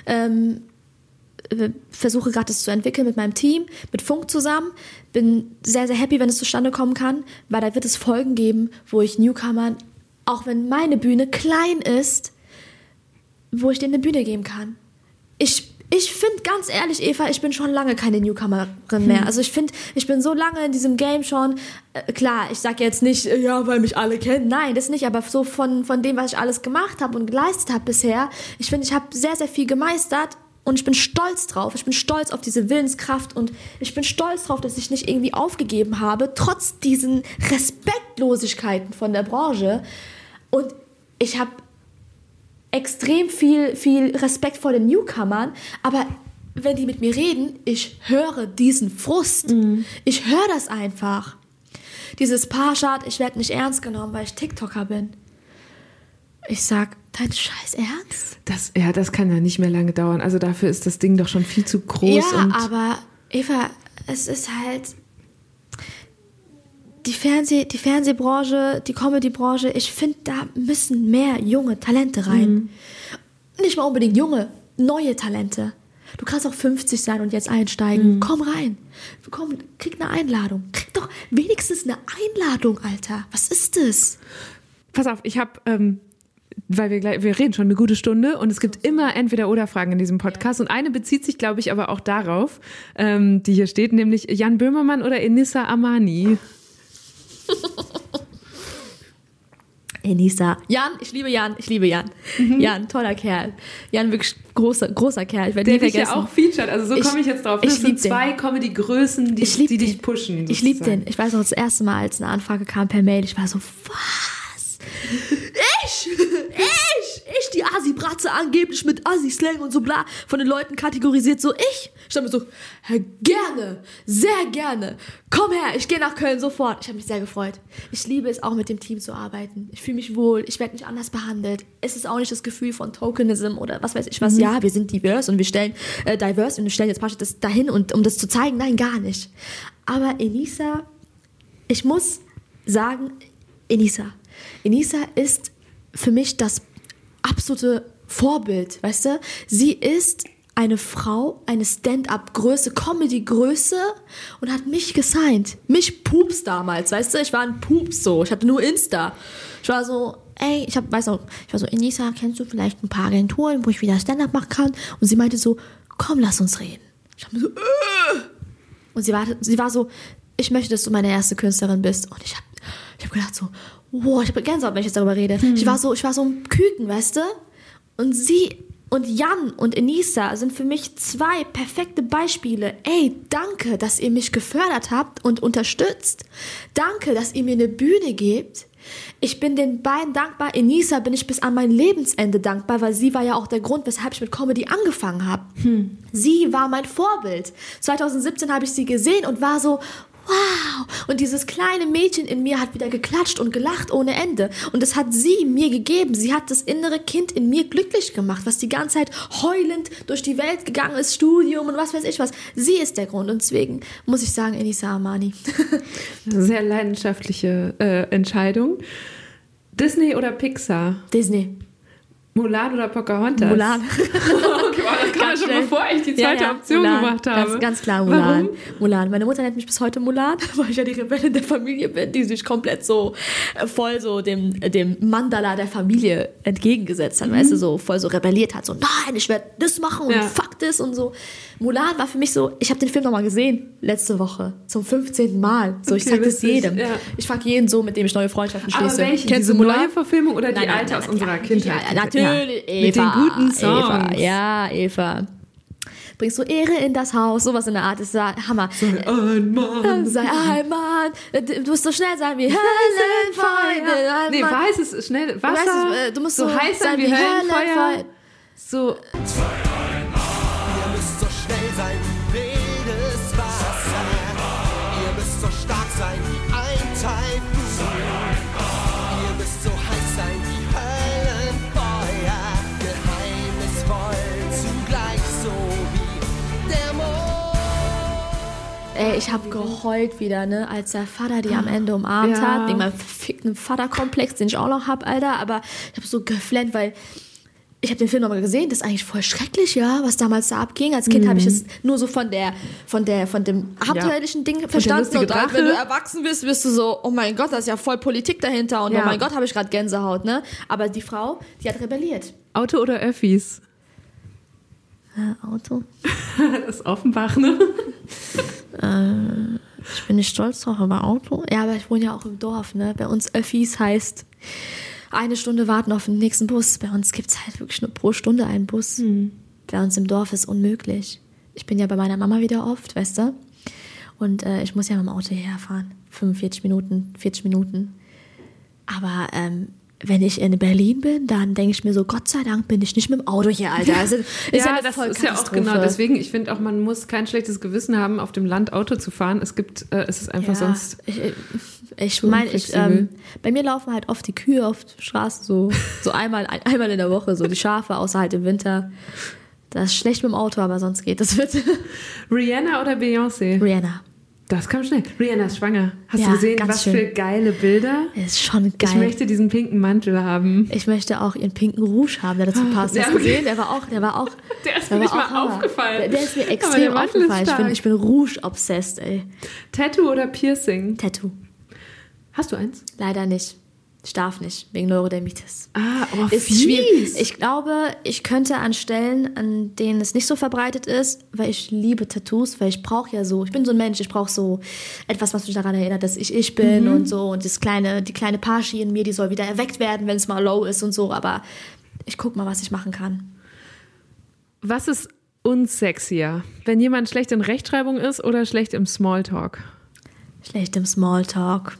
versuche gerade das zu entwickeln mit meinem Team, mit Funk zusammen. Bin sehr, sehr happy, wenn es zustande kommen kann, weil da wird es Folgen geben, wo ich Newcomern, auch wenn meine Bühne klein ist, wo ich denen eine Bühne geben kann. Ich finde, ganz ehrlich, Eva, ich bin schon lange keine Newcomerin mehr. Also ich finde, ich bin so lange in diesem Game schon, klar, ich sage jetzt nicht, ja, weil mich alle kennen, nein, das nicht, aber so von dem, was ich alles gemacht habe und geleistet habe bisher, ich finde, ich habe sehr, sehr viel gemeistert und ich bin stolz drauf. Ich bin stolz auf diese Willenskraft und ich bin stolz drauf, dass ich nicht irgendwie aufgegeben habe, trotz diesen Respektlosigkeiten von der Branche. Und ich habe extrem viel Respekt vor den Newcomern, aber wenn die mit mir reden, ich höre diesen Frust. Ich höre das einfach. Dieses Parshad, ich werde nicht ernst genommen, weil ich TikToker bin. Ich sag, dein Scheiß Ernst? Das kann ja nicht mehr lange dauern. Also dafür ist das Ding doch schon viel zu groß. Ja, aber Eva, es ist halt die Fernsehbranche, die Comedybranche, ich finde, da müssen mehr junge Talente rein. Nicht mal unbedingt junge, neue Talente. Du kannst auch 50 sein und jetzt einsteigen. Komm rein. Komm, krieg eine Einladung. Krieg doch wenigstens eine Einladung, Alter. Was ist das? Pass auf, ich habe, weil wir reden schon eine gute Stunde und es gibt immer Entweder-Oder-Fragen in diesem Podcast und eine bezieht sich, glaube ich, aber auch darauf, die hier steht, nämlich Jan Böhmermann oder Enissa Amani. Enissa. Jan, ich liebe Jan. Jan, toller Kerl. Jan, wirklich großer Kerl. Ich werde nie vergessen. Der dich ja auch featured, also so komme ich jetzt drauf. Das sind zwei Comedy-Größen, die dich pushen. Ich liebe den. Ich weiß noch, das erste Mal, als eine Anfrage kam per Mail, ich war so, was? Ich, die Asi-Bratze angeblich mit Asi-Slang und so bla, von den Leuten kategorisiert, so ich. Ich dachte mir so, gerne, sehr gerne, komm her, ich gehe nach Köln sofort. Ich habe mich sehr gefreut. Ich liebe es auch, mit dem Team zu arbeiten. Ich fühle mich wohl, ich werde nicht anders behandelt. Es ist auch nicht das Gefühl von Tokenism oder was weiß ich was. Ja, wir sind divers und wir stellen diverse und wir stellen jetzt praktisch das dahin, und um das zu zeigen, nein, gar nicht. Aber Enissa, ich muss sagen, Enissa ist für mich das absolute Vorbild, weißt du? Sie ist eine Frau, eine Stand-up-Größe, Comedy-Größe und hat mich gesigned. Mich Pups damals, weißt du? Ich war ein Pups so. Ich hatte nur Insta. Ich war so, ich war so, Enissa, kennst du vielleicht ein paar Agenturen, wo ich wieder Stand-up machen kann? Und sie meinte so, komm, lass uns reden. Ich hab mir so, Und sie war so, ich möchte, dass du meine erste Künstlerin bist. Und ich hab gedacht so, wow, ich habe Gänsehaut, wenn ich jetzt darüber rede. Ich war so ein Küken, weißt du? Und sie und Jan und Enissa sind für mich zwei perfekte Beispiele. Ey, danke, dass ihr mich gefördert habt und unterstützt. Danke, dass ihr mir eine Bühne gebt. Ich bin den beiden dankbar. Enissa bin ich bis an mein Lebensende dankbar, weil sie war ja auch der Grund, weshalb ich mit Comedy angefangen habe. Sie war mein Vorbild. 2017 habe ich sie gesehen und war so, wow, und dieses kleine Mädchen in mir hat wieder geklatscht und gelacht ohne Ende. Und das hat sie mir gegeben. Sie hat das innere Kind in mir glücklich gemacht, was die ganze Zeit heulend durch die Welt gegangen ist, Studium und was weiß ich was. Sie ist der Grund und deswegen muss ich sagen, Enissa Amani. Sehr leidenschaftliche Entscheidung. Disney oder Pixar? Disney. Mulan oder Pocahontas? Mulan. Okay, das kam ja schon, bevor ich die zweite Option Mulan, gemacht habe. Ganz klar Mulan. Warum? Mulan. Meine Mutter nennt mich bis heute Mulan, weil ich ja die Rebellin der Familie bin, die sich komplett so voll so dem Mandala der Familie entgegengesetzt hat, weißt du, so voll so rebelliert hat, so nein, ich werde das machen und fuck das und so. Mulan war für mich so, ich habe den Film nochmal gesehen, letzte Woche, zum 15. Mal. So, ich sag das jedem. Ja. Ich frag jeden so, mit dem ich neue Freundschaften schließe. Aber welche? Kennst du Mulan? Neue Verfilmung oder die alte aus unserer Kindheit? Ja, natürlich, Eva. Mit den guten Songs. Eva. Bringst du Ehre in das Haus, sowas in der Art, ist Hammer. Sei ein Mann. Sei ein Mann. Du musst so schnell sein wie Höllenfeuer. Nee, weiß es schnell. Wasser. Du musst so heiß sein wie Höllenfeuer. So. Ihr müsst so schnell sein wie wildes Wasser. Ihr müsst so stark sein wie ein Taifun. Ihr müsst so heiß sein wie Höllenfeuer. Geheimnisvoll zugleich so wie der Mond. Ey, ich habe geheult wieder, ne, als der Vater die am Ende umarmt hat, wegen meinem verfickten Vaterkomplex, den ich auch noch hab, Alter, aber ich habe so geflennt, weil ich habe den Film nochmal gesehen, das ist eigentlich voll schrecklich, ja, was damals da abging. Als Kind habe ich es nur so von dem abenteuerlichen Ding verstanden. Und dann, wenn du erwachsen bist, bist du so, oh mein Gott, da ist ja voll Politik dahinter. Und oh mein Gott, habe ich gerade Gänsehaut, ne? Aber die Frau, die hat rebelliert. Auto oder Öffis? Auto. Das ist Offenbach, ne? Ich bin nicht stolz drauf, aber Auto. Ja, aber ich wohne ja auch im Dorf, ne? Bei uns Öffis heißt 1 Stunde warten auf den nächsten Bus. Bei uns gibt es halt wirklich nur pro Stunde einen Bus. Bei uns im Dorf ist unmöglich. Ich bin ja bei meiner Mama wieder oft, weißt du? Und ich muss ja mit dem Auto herfahren. 40 Minuten. Aber wenn ich in Berlin bin, dann denke ich mir so, Gott sei Dank bin ich nicht mit dem Auto hier, Alter. Also, das ist ja auch genau. Deswegen, ich finde auch, man muss kein schlechtes Gewissen haben, auf dem Land Auto zu fahren. Es ist einfach sonst... Ich meine, bei mir laufen halt oft die Kühe auf der Straße, so einmal in der Woche, so die Schafe, außer halt im Winter. Das ist schlecht mit dem Auto, aber sonst geht das bitte. Rihanna oder Beyoncé? Rihanna. Das kam schnell. Rihanna ist schwanger. Hast du gesehen, was für geile Bilder? Ist schon geil. Ich möchte diesen pinken Mantel haben. Ich möchte auch ihren pinken Rouge haben, der dazu passt. Hast du gesehen? Der ist mir nicht mal aufgefallen. Der ist mir extrem aufgefallen. Ich bin Rouge-obsessed, ey. Tattoo oder Piercing? Tattoo. Hast du eins? Leider nicht. Ich darf nicht, wegen Neurodermitis. Ist schwierig. Ich glaube, ich könnte an Stellen, an denen es nicht so verbreitet ist, weil ich liebe Tattoos, weil ich brauche ja so, ich bin so ein Mensch, ich brauche so etwas, was mich daran erinnert, dass ich bin und so. Und die kleine Paschi in mir, die soll wieder erweckt werden, wenn es mal low ist und so. Aber ich guck mal, was ich machen kann. Was ist unsexier? Wenn jemand schlecht in Rechtschreibung ist oder schlecht im Smalltalk? Schlecht im Smalltalk.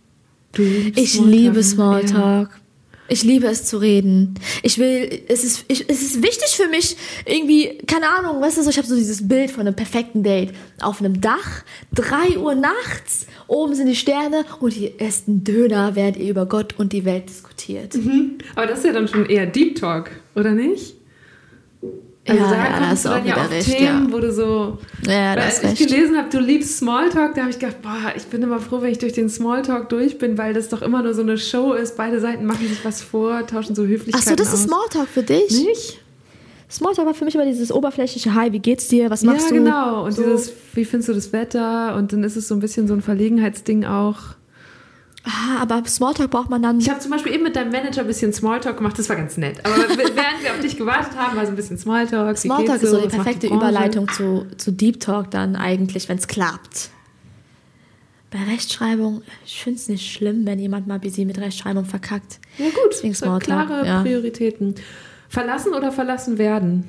Ich liebe Smalltalk. Ja. Ich liebe es zu reden. Es ist wichtig für mich, irgendwie, keine Ahnung, weißt du, so, ich habe so dieses Bild von einem perfekten Date. Auf einem Dach, 3 Uhr nachts, oben sind die Sterne und ihr esst einen Döner, während ihr über Gott und die Welt diskutiert. Aber das ist ja dann schon eher Deep Talk, oder nicht? Also da kommst du dann ja auf Themen, wo du so... Ja, als ich gelesen habe, du liebst Smalltalk, da habe ich gedacht, ich bin immer froh, wenn ich durch den Smalltalk durch bin, weil das doch immer nur so eine Show ist. Beide Seiten machen sich was vor, tauschen so Höflichkeiten aus. Ach so, das ist Smalltalk für dich? Nicht? Smalltalk war für mich immer dieses oberflächliche Hi, wie geht's dir, was machst du? Ja, genau. Und so. Dieses, wie findest du das Wetter? Und dann ist es so ein bisschen so ein Verlegenheitsding auch. Aber Smalltalk braucht man dann... Ich habe zum Beispiel eben mit deinem Manager ein bisschen Smalltalk gemacht, das war ganz nett. Aber während wir auf dich gewartet haben, war so ein bisschen Smalltalk. Smalltalk ist so die perfekte Überleitung zu Deep Talk dann eigentlich, wenn es klappt. Bei Rechtschreibung, ich finde es nicht schlimm, wenn jemand mal busy mit Rechtschreibung verkackt. Ja gut, deswegen Smalltalk. Klare Prioritäten. Verlassen oder verlassen werden?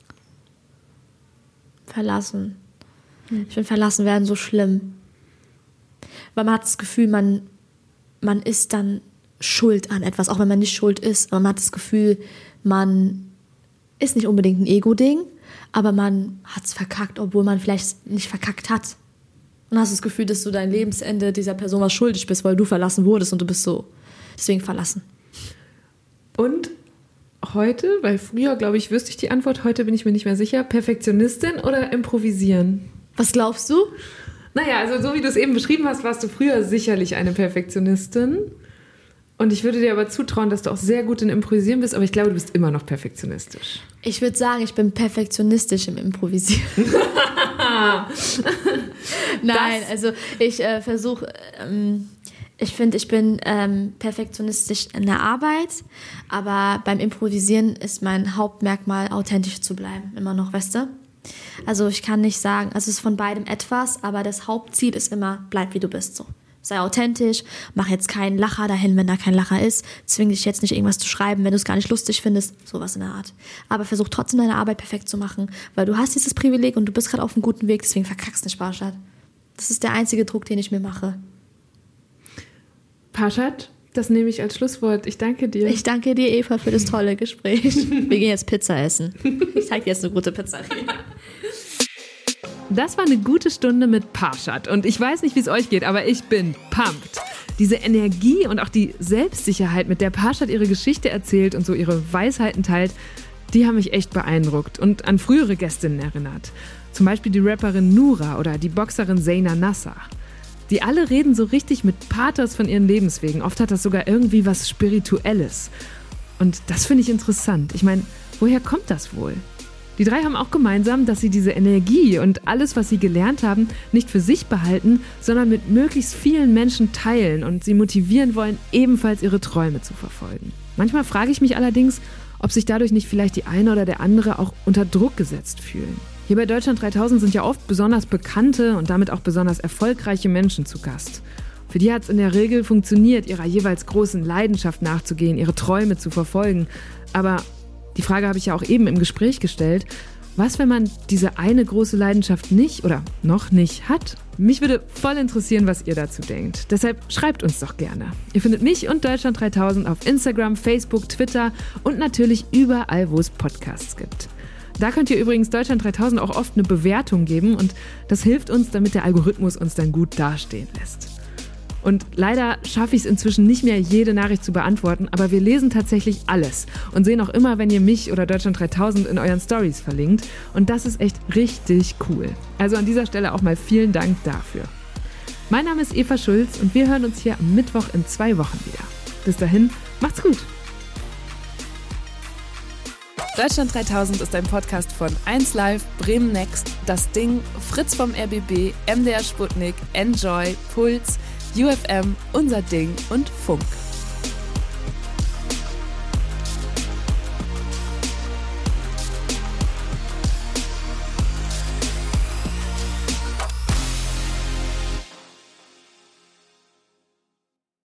Verlassen. Ich finde verlassen werden so schlimm. Weil man hat das Gefühl, man ist dann schuld an etwas, auch wenn man nicht schuld ist. Aber man hat das Gefühl, man ist nicht unbedingt ein Ego-Ding, aber man hat es verkackt, obwohl man vielleicht nicht verkackt hat. Und hast das Gefühl, dass du dein Lebensende dieser Person was schuldig bist, weil du verlassen wurdest und du bist so. Deswegen verlassen. Und heute, weil früher, glaube ich, wüsste ich die Antwort, heute bin ich mir nicht mehr sicher, Perfektionistin oder improvisieren? Was glaubst du? Naja, also so wie du es eben beschrieben hast, warst du früher sicherlich eine Perfektionistin. Und ich würde dir aber zutrauen, dass du auch sehr gut in Improvisieren bist, aber ich glaube, du bist immer noch perfektionistisch. Ich würde sagen, ich bin perfektionistisch im Improvisieren. Nein, also ich versuche, ich finde, ich bin perfektionistisch in der Arbeit, aber beim Improvisieren ist mein Hauptmerkmal, authentisch zu bleiben, immer noch, weißt du? Also ich kann nicht sagen, also es ist von beidem etwas, aber das Hauptziel ist immer, bleib wie du bist, so. Sei authentisch, mach jetzt keinen Lacher dahin, wenn da kein Lacher ist, zwing dich jetzt nicht irgendwas zu schreiben, wenn du es gar nicht lustig findest, sowas in der Art. Aber versuch trotzdem deine Arbeit perfekt zu machen, weil du hast dieses Privileg und du bist gerade auf einem guten Weg, deswegen verkackst nicht, Parshad. Das ist der einzige Druck, den ich mir mache. Parshad, das nehme ich als Schlusswort. Ich danke dir. Ich danke dir, Eva, für das tolle Gespräch. Wir gehen jetzt Pizza essen. Ich zeige dir jetzt eine gute Pizzeria. Das war eine gute Stunde mit Parshad. Und ich weiß nicht, wie es euch geht, aber ich bin pumped. Diese Energie und auch die Selbstsicherheit, mit der Parshad ihre Geschichte erzählt und so ihre Weisheiten teilt, die haben mich echt beeindruckt und an frühere Gästinnen erinnert. Zum Beispiel die Rapperin Nura oder die Boxerin Zaina Nassar. Die alle reden so richtig mit Pathos von ihren Lebenswegen. Oft hat das sogar irgendwie was Spirituelles. Und das finde ich interessant. Ich meine, woher kommt das wohl? Die drei haben auch gemeinsam, dass sie diese Energie und alles, was sie gelernt haben, nicht für sich behalten, sondern mit möglichst vielen Menschen teilen und sie motivieren wollen, ebenfalls ihre Träume zu verfolgen. Manchmal frage ich mich allerdings, ob sich dadurch nicht vielleicht die eine oder der andere auch unter Druck gesetzt fühlen. Hier bei Deutschland 3000 sind ja oft besonders bekannte und damit auch besonders erfolgreiche Menschen zu Gast. Für die hat es in der Regel funktioniert, ihrer jeweils großen Leidenschaft nachzugehen, ihre Träume zu verfolgen. Aber die Frage habe ich ja auch eben im Gespräch gestellt. Was, wenn man diese eine große Leidenschaft nicht oder noch nicht hat? Mich würde voll interessieren, was ihr dazu denkt. Deshalb schreibt uns doch gerne. Ihr findet mich und Deutschland 3000 auf Instagram, Facebook, Twitter und natürlich überall, wo es Podcasts gibt. Da könnt ihr übrigens Deutschland 3000 auch oft eine Bewertung geben und das hilft uns, damit der Algorithmus uns dann gut dastehen lässt. Und leider schaffe ich es inzwischen nicht mehr, jede Nachricht zu beantworten, aber wir lesen tatsächlich alles und sehen auch immer, wenn ihr mich oder Deutschland 3000 in euren Stories verlinkt. Und das ist echt richtig cool. Also an dieser Stelle auch mal vielen Dank dafür. Mein Name ist Eva Schulz und wir hören uns hier am Mittwoch in 2 Wochen wieder. Bis dahin, macht's gut! Deutschland 3000 ist ein Podcast von 1Live, Bremen Next, Das Ding, Fritz vom RBB, MDR Sputnik, Enjoy, Puls, UFM, Unser Ding und Funk.